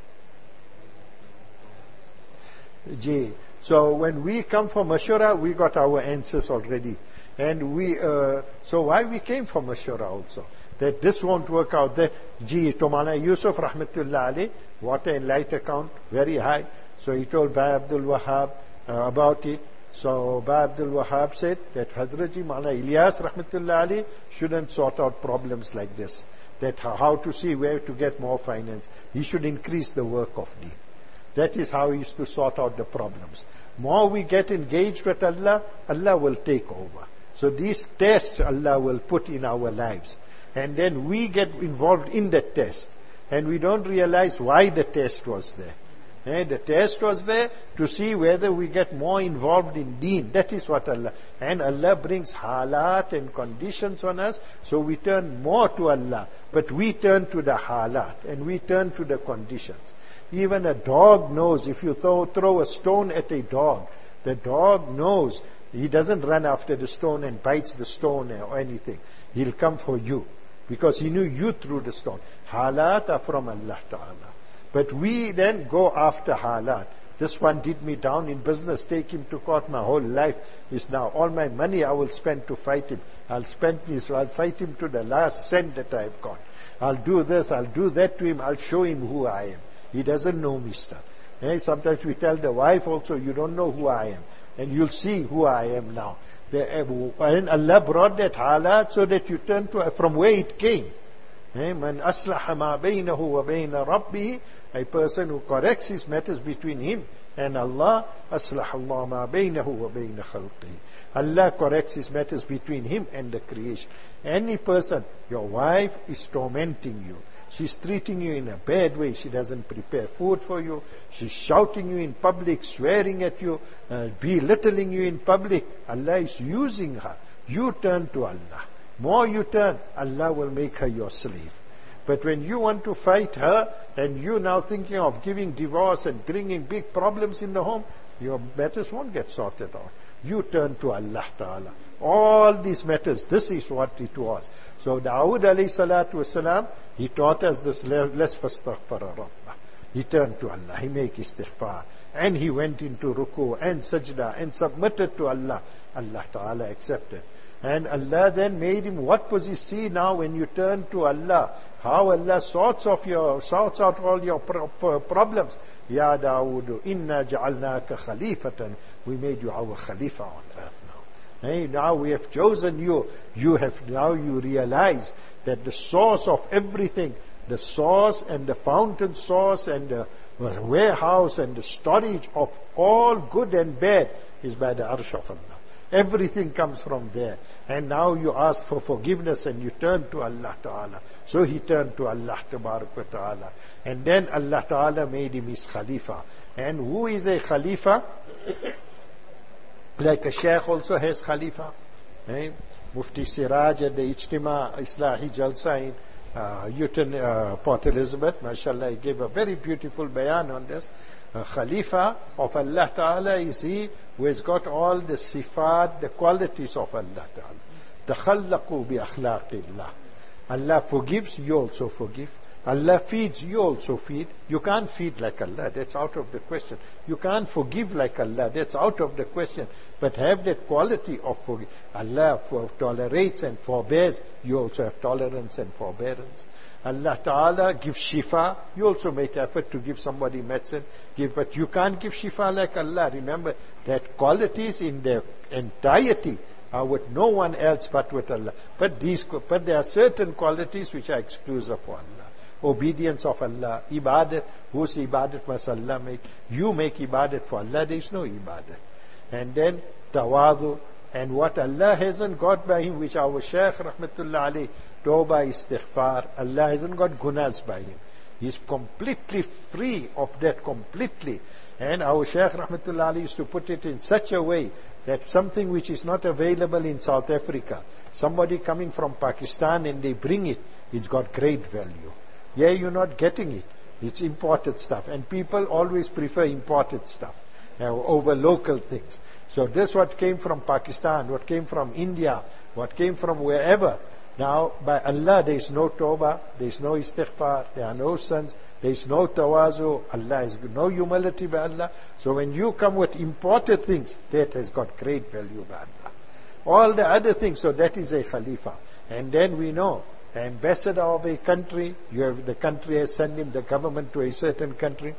S2: J. So when we come for Mashura, we got our answers already. And so why we came for Mashura also? That this won't work out. That Tomana Yusuf Rahmatullah Ali, water and light account, very high. So he told Bhai Abdul Wahab about it. So Bhai Abdul Wahab said that Hazrat Ji Maulana Ilyas Rahmatullah Ali shouldn't sort out problems like this. That how to see where to get more finance. He should increase the work of deen. That is how he used to sort out the problems. More we get engaged with Allah, Allah will take over. So these tests Allah will put in our lives. And then we get involved in the test. And we don't realize why the test was there. The test was there to see whether we get more involved in deen. That is what Allah. And Allah brings halat and conditions on us, so we turn more to Allah. But we turn to the halat, and we turn to the conditions. Even a dog knows, if you throw a stone at a dog, the dog knows. He doesn't run after the stone and bites the stone or anything. He'll come for you, because he knew you threw the stone. Halat are from Allah Ta'ala. But we then go after halat. This one did me down in business, take him to court. My whole life is now, all my money I will spend to fight him. I'll fight him to the last cent that I've got. I'll do this, I'll do that to him, I'll show him who I am. He doesn't know me, sir. Sometimes we tell the wife also, you don't know who I am. And you'll see who I am now. And Allah brought that halat so that you turn to from where it came. Man aslaha ma baynahu wa bayna rabbih, a person who corrects his matters between him and Allah, aslaha Allah ma baynahu wa bayna khalqihi. Allah corrects his matters between him and the creation. Any person, your wife is tormenting you. She's treating you in a bad way. She doesn't prepare food for you. She's shouting you in public, swearing at you, belittling you in public. Allah is using her. You turn to Allah. More you turn, Allah will make her your slave. But when you want to fight her, and you now thinking of giving divorce and bringing big problems in the home, your matters won't get sorted out. You turn to Allah Ta'ala. All these matters, this is what it was. So Dawood alayhi salatu wasalam, he taught us this, let's fastaghfara rabbah. He turned to Allah, he made istighfar. And he went into ruku and sajda and submitted to Allah. Allah Ta'ala accepted. And Allah then made him, what was he see now when you turn to Allah? How Allah sorts out all your problems. Ya Dawood, inna ja'alnaka khalifatan. We made you our khalifa on earth now. Now we have chosen you. Now you realize that the source of everything, the source and the fountain source and the warehouse and the storage of all good and bad is by the arsh of Allah. Everything comes from there. And now you ask for forgiveness and you turn to Allah Ta'ala. So he turned to Allah Ta'ala. And then Allah Ta'ala made him his Khalifa. And who is a Khalifa? Like a Shaykh also has Khalifa. Mufti Siraj at the Ijtima Islahi Jalsa in Newton, Port Elizabeth. MashaAllah, he gave a very beautiful bayan on this. Khalifa of Allah Ta'ala is he who has got all the sifat, the qualities of Allah Ta'ala. Takhallaqu bi akhlaqillah. Allah forgives, you also forgive. Allah feeds, you also feed. You can't feed like Allah, that's out of the question. You can't forgive like Allah, that's out of the question. But have that quality of forgive. Allah tolerates and forbears, you also have tolerance and forbearance. Allah Ta'ala gives shifa, you also make effort to give somebody medicine, but you can't give shifa like Allah. Remember that qualities in their entirety are with no one else but with Allah. But there are certain qualities which are exclusive for Allah. Obedience of Allah, ibadat, whose ibadat must Allah make? You make ibadat for Allah, there is no ibadat. And then tawadu, and what Allah hasn't got by him, which our Shaykh Rahmatullah alayhi, tawbah, istighfar, Allah hasn't got gunas by him. He's completely free of that, completely. And our Shaykh Rahmatullah alayhi used to put it in such a way that something which is not available in South Africa, somebody coming from Pakistan and they bring it, it's got great value. Yeah, you're not getting it. It's imported stuff. And people always prefer imported stuff over local things. So this what came from Pakistan, what came from India, what came from wherever. Now, by Allah, there is no tawbah, there is no istighfar, there are no sins, there is no tawazu, Allah has no humility by Allah. So when you come with imported things, that has got great value by Allah. All the other things, so that is a Khalifa. And then we know, the ambassador of a country, the country has sent him, the government, to a certain country.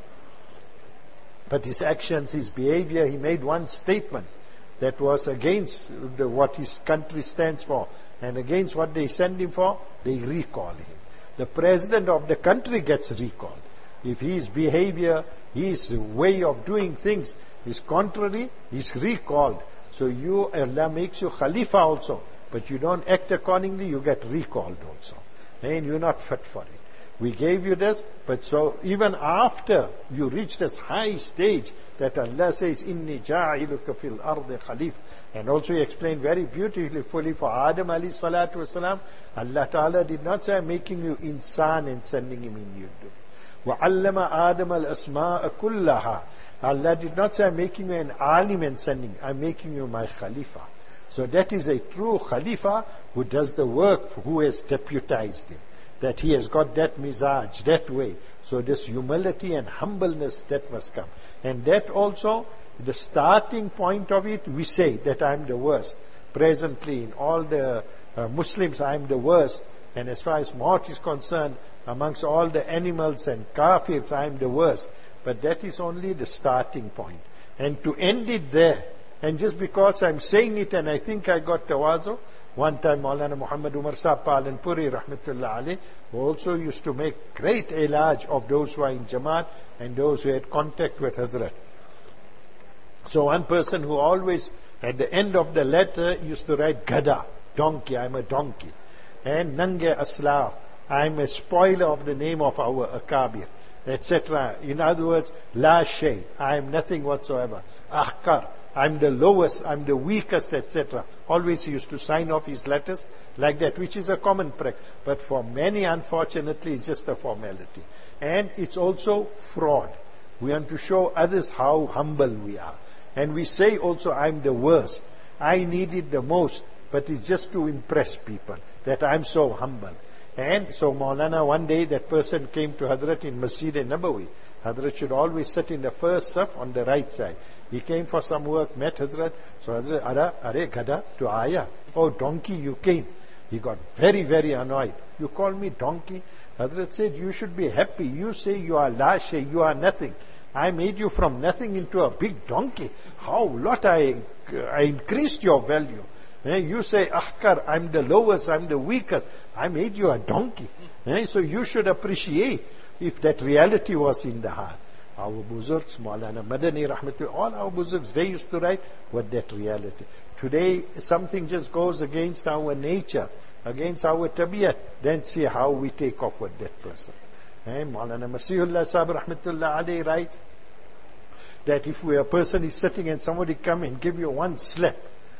S2: But his actions, his behavior, he made one statement that was against what his country stands for and against what they send him for, they recall him. The president of the country gets recalled. If his behavior, his way of doing things is contrary, he's recalled. So Allah makes you Khalifa also, but you don't act accordingly, you get recalled also. And you're not fit for it. We gave you this, but so even after you reach this high stage that Allah says, Inni ja'iluka fil ardi khalif. And also he explained very beautifully for Adam alayhi salatu wasalam, Allah Ta'ala did not say, I'm making you insan and sending him in you. وَعَلَّمَ آدَمَ الْأَسْمَاءَ كُلَّهَا. Allah did not say, I'm making you an alim and sending, I'm making you my Khalifa. So that is a true Khalifa who does the work, who has deputized him. That he has got that mizaj, that way. So this humility and humbleness, that must come. And that also, the starting point of it, we say that I'm the worst. Presently, in all the Muslims, I'm the worst. And as far as maut is concerned, amongst all the animals and kafirs, I'm the worst. But that is only the starting point. And to end it there, and just because I'm saying it and I think I got tawazu, one time Maulana Muhammad Umar Sahib Palanpuri Rahmatullah Ali also used to make great ilaj of those who are in Jamaat and those who had contact with Hazrat. So one person who always at the end of the letter used to write Gada, donkey, I'm a donkey. And Nange Aslaf, I'm a spoiler of the name of our Akabir, etc. In other words, La Shay, I am nothing whatsoever. Ahkar, I'm the lowest, I'm the weakest, etc. Always he used to sign off his letters like that, which is a common practice. But for many, unfortunately, it's just a formality. And it's also fraud. We want to show others how humble we are. And we say also, I'm the worst. I need it the most. But it's just to impress people that I'm so humble. And so Maulana, one day that person came to Hazrat in Masjid Nabawi. Hazrat should always sit in the first saf on the right side. He came for some work, met Hazrat. So Hazrat, Are Gada, to Aya. Oh, donkey, you came. He got very, very annoyed. You call me donkey? Hazrat said, you should be happy. You say you are lashe, you are nothing. I made you from nothing into a big donkey. How lot I increased your value. You say, Ahkar, I'm the lowest, I'm the weakest. I made you a donkey. So you should appreciate if that reality was in the heart. Our Buzurgs, Maulana Madani Rahmatullah, all our Buzurgs, they used to write with that reality. Today, something just goes against our nature, against our tabiyat, then see how we take off with that person. Maulana Masihullah Sahib Rahmatullah alayhi writes that if a person is sitting and somebody come and give you one slap,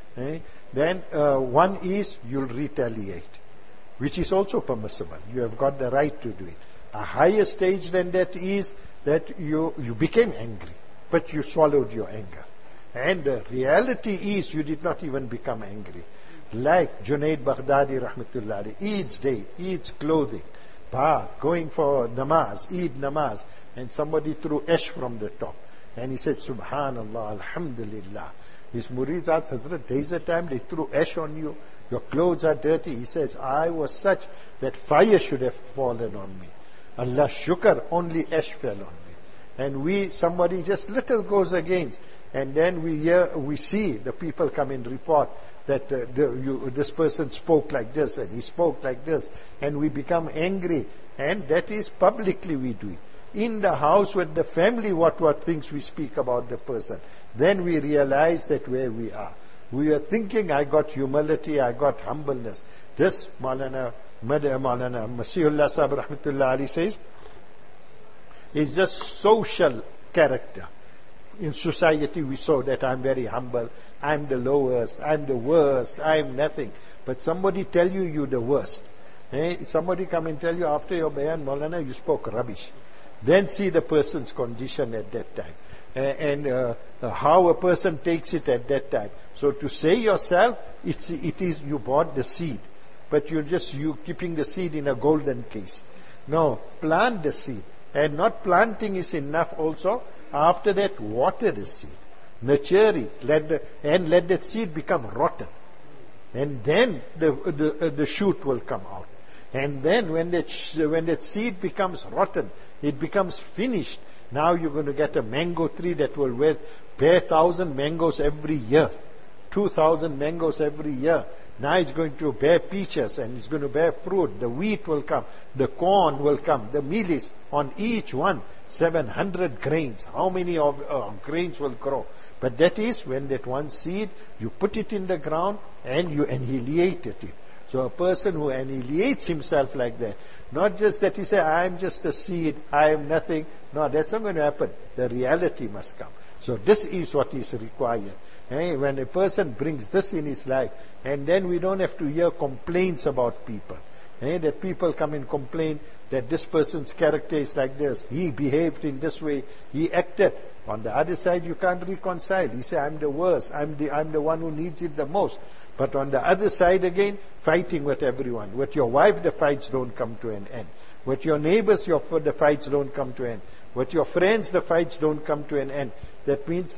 S2: then one is you'll retaliate, which is also permissible. You have got the right to do it. A higher stage than that is that you became angry, but you swallowed your anger. And the reality is you did not even become angry. Like Junaid Baghdadi Rahmatullah alayhi, Eid's day, Eid's clothing, bath, going for namaz, Eid namaz, and somebody threw ash from the top. And he said, Subhanallah, Alhamdulillah. His murids asked, Hazrat, there's a time they threw ash on you, your clothes are dirty. He says, I was such that fire should have fallen on me. Allah shukr, only ash fell on me. And somebody just little goes against, and then we see the people come and report that this person spoke like this, and he spoke like this, and we become angry, and that is publicly we do it. In the house with the family, what things we speak about the person. Then we realize that where we are. We are thinking, I got humility, I got humbleness. This Maulana Masihullah Sahib Rahmatullah Ali says, is just social character. In society we saw that I'm very humble, I'm the lowest, I'm the worst, I'm nothing. But somebody tell you you're the worst. Somebody come and tell you after your bayan, Maulana, you spoke rubbish. Then see the person's condition at that time. And how a person takes it at that time. So to say yourself, it is you bought the seed. But you keeping the seed in a golden case. No, plant the seed. And not planting is enough also. After that, water the seed. Nurture it. Let that seed become rotten. And then the shoot will come out. And then when that seed becomes rotten, it becomes finished. Now you're going to get a mango tree that will bear 1,000 mangoes every year. 2,000 mangoes every year. Now it's going to bear peaches and it's going to bear fruit. The wheat will come. The corn will come. The mealies. On each one, 700 grains. How many of grains will grow? But that is when that one seed, you put it in the ground and you annihilate it. So a person who annihilates himself like that, not just that he say, I am just a seed, I am nothing. No, that's not going to happen. The reality must come. So this is what is required. When a person brings this in his life, and then we don't have to hear complaints about people. That people come and complain that this person's character is like this, he behaved in this way, he acted. On the other side, you can't reconcile. He say, I'm the worst, I'm the one who needs it the most. But on the other side again, fighting with everyone. With your wife, the fights don't come to an end. With your neighbors, the fights don't come to an end. With your friends, the fights don't come to an end. That means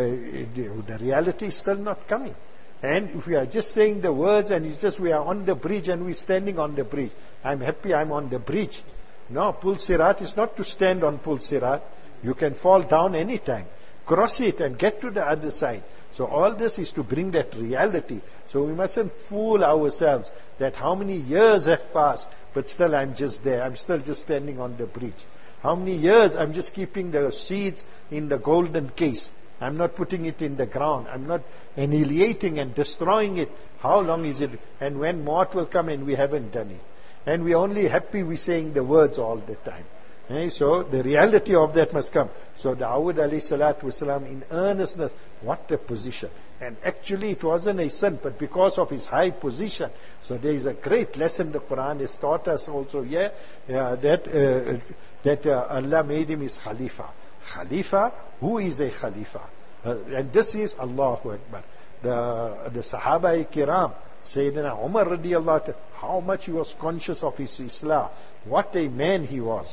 S2: the reality is still not coming. And if we are just saying the words and it's just we are on the bridge and we're standing on the bridge. I'm happy I'm on the bridge. No, Pul Sirat is not to stand on Pul Sirat. You can fall down anytime. Cross it and get to the other side. So all this is to bring that reality. So we mustn't fool ourselves that how many years have passed, but still I'm just there. I'm still just standing on the bridge. How many years I'm just keeping the seeds in the golden case. I'm not putting it in the ground. I'm not annihilating and destroying it. How long is it? And when Maut will come and we haven't done it. And we're only happy we're saying the words all the time. So the reality of that must come. So Dawood alayhi salatu wasalam, in earnestness, what a position. And actually it wasn't a sin, but because of his high position. So there is a great lesson the Quran has taught us also here, that Allah made him his Khalifa. Khalifa, who is a Khalifa? And this is Allahu Akbar. The Sahaba Kiram, Sayyidina Umar radiallahu anhu, how much he was conscious of his Islah. What a man he was.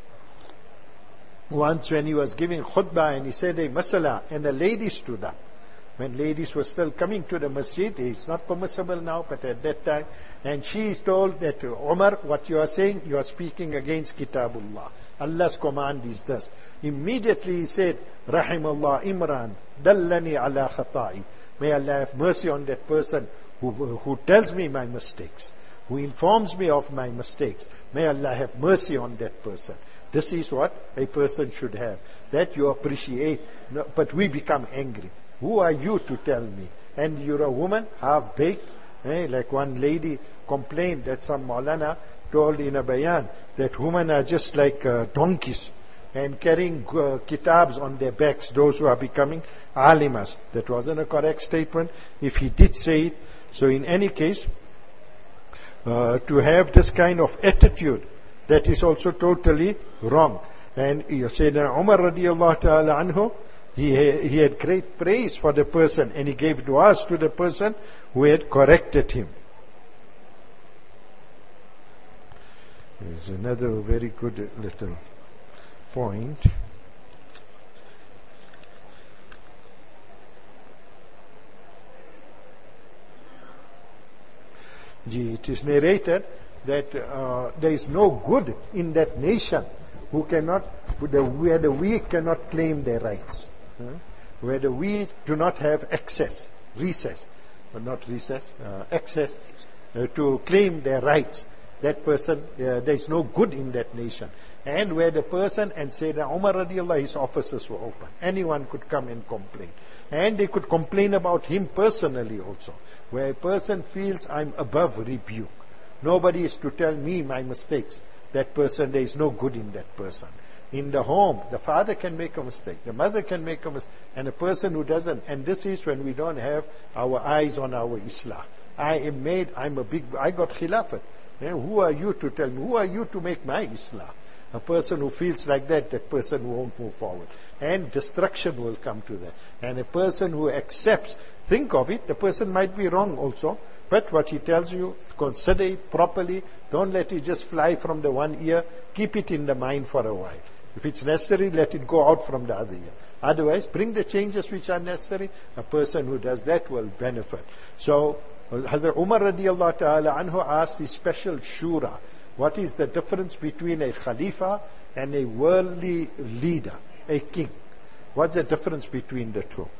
S2: Once when he was giving khutbah and he said a masala and a lady stood up. When ladies were still coming to the masjid, it's not permissible now, but at that time, and she is told that, Umar, what you are saying, you are speaking against Kitabullah. Allah's command is this. Immediately he said, Rahimallah Imran, Dallani ala khata'i. May Allah have mercy on that person who tells me my mistakes, who informs me of my mistakes. May Allah have mercy on that person. This is what a person should have. That you appreciate. No, but we become angry. Who are you to tell me? And you're a woman, half-baked. Like one lady complained that some Maulana told in a bayan that women are just like donkeys and carrying kitabs on their backs, those who are becoming alimas. That wasn't a correct statement. If he did say it. So in any case, to have this kind of attitude, that is also totally wrong. And Sayyidina Umar radiallahu ta'ala anhu, he had great praise for the person and he gave du'as to the person who had corrected him. There's another very good little point. It is narrated that there is no good in that nation where the weak cannot claim their rights, where the weak do not have access to claim their rights. That person, there is no good in that nation. And where the person, and Sayyidina Umar radiallahu, his offices were open. Anyone could come and complain. And they could complain about him personally also. Where a person feels, I'm above rebuke. Nobody is to tell me my mistakes. That person, there is no good in that person. In the home, the father can make a mistake, the mother can make a mistake, and a person who doesn't. And this is when we don't have our eyes on our Islah. I got khilafat. Who are you to tell me? Who are you to make my Islah? A person who feels like that, that person won't move forward. And destruction will come to that. And a person who accepts, think of it, the person might be wrong also, but what he tells you, consider it properly. Don't let it just fly from the one ear. Keep it in the mind for a while. If it's necessary, let it go out from the other ear. Otherwise, bring the changes which are necessary. A person who does that will benefit. So, Hazrat Umar radiallahu ta'ala anhu asked the special shura. What is the difference between a Khalifa and a worldly leader, a king? What's the difference between the two?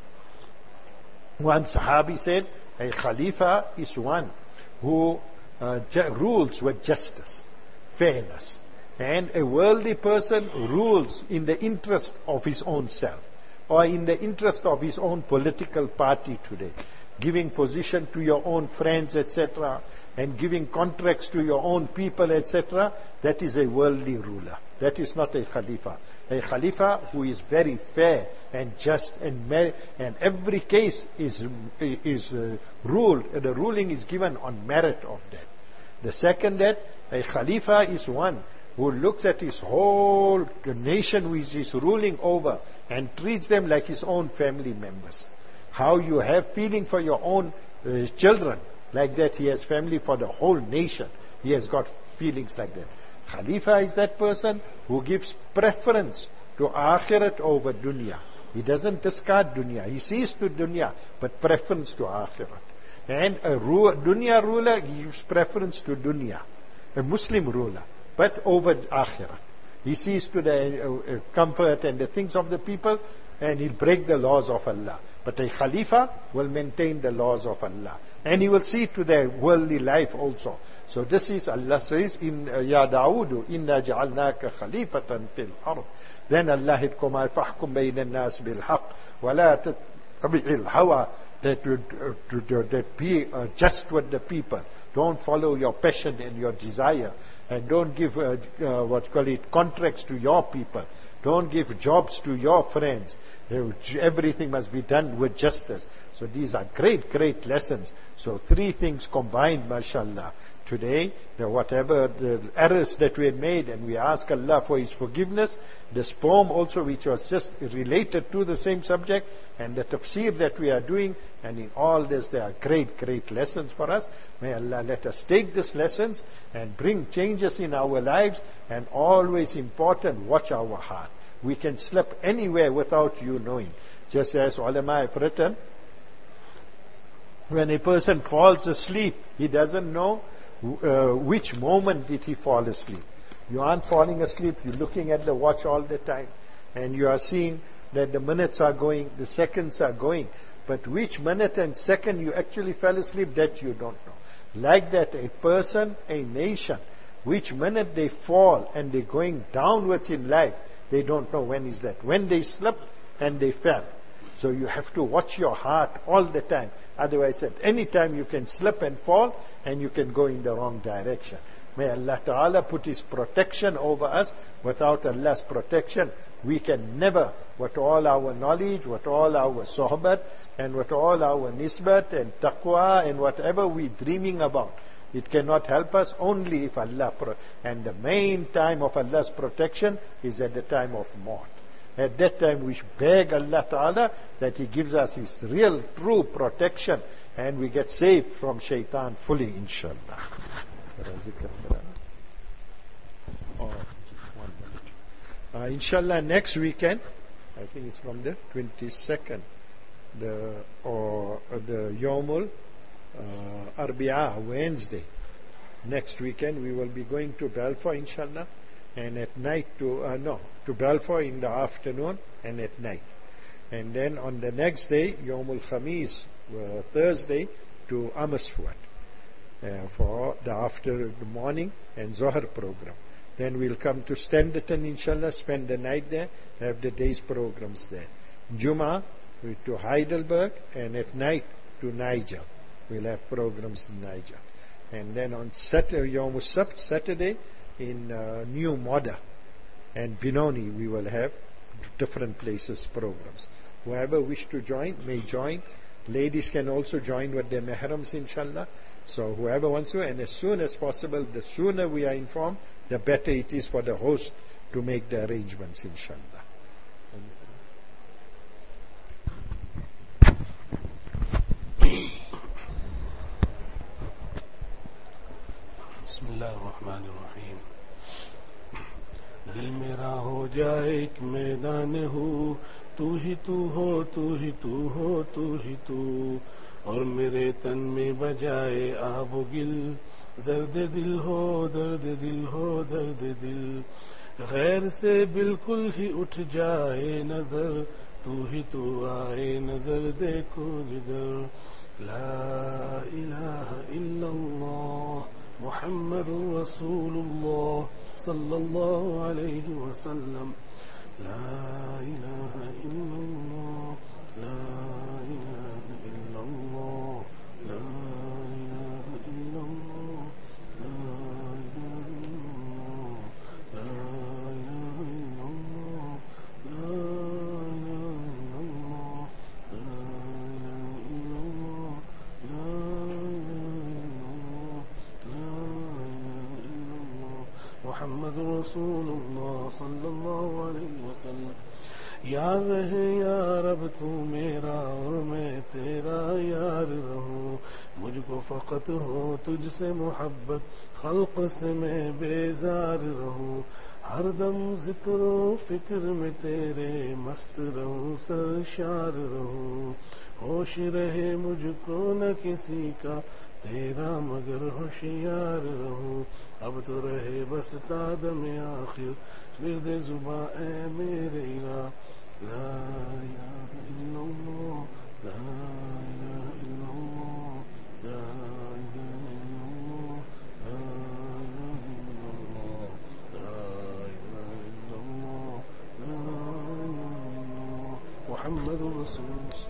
S2: One Sahabi said, a Khalifa is one who rules with justice, fairness. And a worldly person rules in the interest of his own self, or in the interest of his own political party today. Giving position to your own friends, etc., and giving contracts to your own people, etc., that is a worldly ruler. That is not a Khalifa. A Khalifa who is very fair and just, and every case is ruled, the ruling is given on merit of that. The second, that a Khalifa is one who looks at his whole nation which he is ruling over and treats them like his own family members. How you have feeling for your own children, like that he has family for the whole nation. He has got feelings like that. Khalifa is that person who gives preference to akhirat over dunya. He doesn't discard dunya. He sees to dunya, but preference to akhirat. And a dunya ruler gives preference to dunya. A Muslim ruler, but over akhirat. He sees to the comfort and the things of the people, and he'll break the laws of Allah. But a Khalifa will maintain the laws of Allah. And he will see to their worldly life also. So this is, Allah says, Ya Dawood, inna ja'alnaka khalifatan fil ard. Then Allah had commanded, fahkum bayna nas bil haqq, wa la tattabi'il hawa, that be just with the people. Don't follow your passion and your desire. And don't give, contracts to your people. Don't give jobs to your friends. Everything must be done with justice. So these are great, great lessons. So three things combined, mashallah. Today, whatever the errors that we had made, and we ask Allah for His forgiveness. This poem also, which was just related to the same subject, and the tafsir that we are doing, and in all this there are great, great lessons for us. May Allah let us take these lessons and bring changes in our lives, and always important, watch our heart. We can slip anywhere without you knowing. Just as ulama have written, when a person falls asleep, he doesn't know which moment did he fall asleep. You aren't falling asleep, you're looking at the watch all the time, and you are seeing that the minutes are going, the seconds are going, but which minute and second you actually fell asleep, that you don't know. Like that, a person, a nation, which minute they fall and they're going downwards in life, they don't know when is that. When they slept and they fell. So you have to watch your heart all the time. Otherwise, at any time you can slip and fall, and you can go in the wrong direction. May Allah Ta'ala put His protection over us. Without Allah's protection, we can never, with all our knowledge, with all our sohbat, and with all our nisbat and taqwa, and whatever we're dreaming about, it cannot help us only if Allah... And the main time of Allah's protection is at the time of maut. At that time we beg Allah Ta'ala that He gives us His real, true protection, and we get saved from shaitan fully, inshallah. Inshallah, next weekend, I think it's from the 22nd, the Yawmul Arbi'a, Wednesday. Next weekend we will be going to Balfour, inshallah, and at night to Balfour in the afternoon and at night. And then on the next day, Yawmul Khamis, Thursday, to Amersfoort for the morning and Zohar program. Then we'll come to Standerton, inshallah, spend the night there, have the day's programs there. Jummah to Heidelberg, and at night to Niger. We'll have programs in Niger. And then on Saturday, Yawmul Sabt, Saturday, in New Moda. and Binoni we will have different places programs. Whoever wish to join may join. Ladies can also join with their mahrams, inshallah. So whoever wants to, and as soon as possible, the sooner we are informed, the better it is for the host to make the arrangements, inshallah.
S1: بسم اللہ الرحمن الرحیم. دل میرا ہو جائے ایک میدان ہو، تو ہی تو ہو، تو ہی تو ہو، تو ہی تو، اور میرے تن میں بجائے آب و گل، درد دل ہو، درد دل ہو، درد دل، غیر سے بالکل ہی اٹھ جائے نظر، تو ہی تو آئے نظر دیکھو جدھر. لا الہ الا اللہ محمد رسول اللہ صلی اللہ علیہ وسلم. لا الہ الا اللہ، لا الہ الا اللہ، لا الہ الا اللہ، لا الہ الا اللہ، لا الہ الا اللہ، لا الہ الا اللہ، لا الہ الا اللہ، محمد رسول اللہ صلی اللہ علیہ وسلم. یار رہے یا رب تو میرا اور میں تیرا یار رہوں، مجھ کو فقط ہو تجھ سے محبت، خلق سے میں بیزار رہوں، ہر دم ذکر و فکر میں تیرے مست رہوں، سرشار رہوں، ہوش رہے مجھ کو نہ کسی کا تیرا مگر ہوشیار رہوں. اب تو رہے بس تا دم آخر ورد زباں اے میرے الہ. لا الہ الا اللہ، لا الہ الا اللہ، لا الہ الا اللہ، لا الہ الا اللہ، لا الہ الا اللہ، لا الہ الا اللہ، محمد رسول اللہ.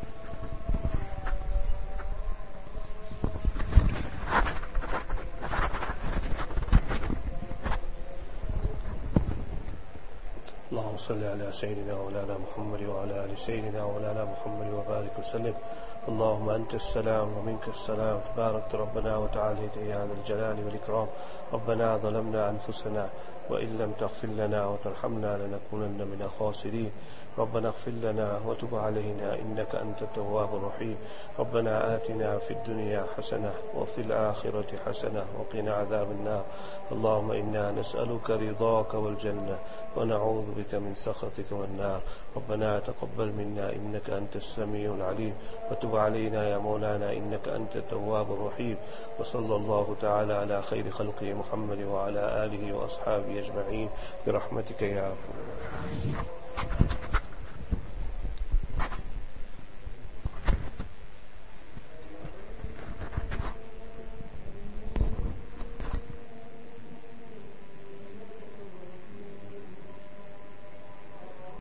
S1: اللهم صل على سيدنا مولانا محمد وعلى آل سيدنا مولانا محمد وبارك وسلم. اللهم أنت السلام ومنك السلام، تبارك ربنا وتعاليت يا ذا الجلال والإكرام. ربنا ظلمنا أنفسنا وإن لم تغفر لنا وترحمنا لنكونن من الخاسرين. ربنا اغفر لنا وتب علينا إنك أنت التواب الرحيم. ربنا آتنا في الدنيا حسنة وفي الآخرة حسنة وقنا عذاب النار. اللهم إنا نسألك رضاك والجنة ونعوذ بك من سخطك والنار. ربنا تقبل منا إنك أنت السميع العليم وتب علينا يا مولانا إنك أنت التواب الرحيم. وصلى الله تعالى على خير خلقه محمد وعلى آله وأصحابه أجمعين برحمتك يا رب.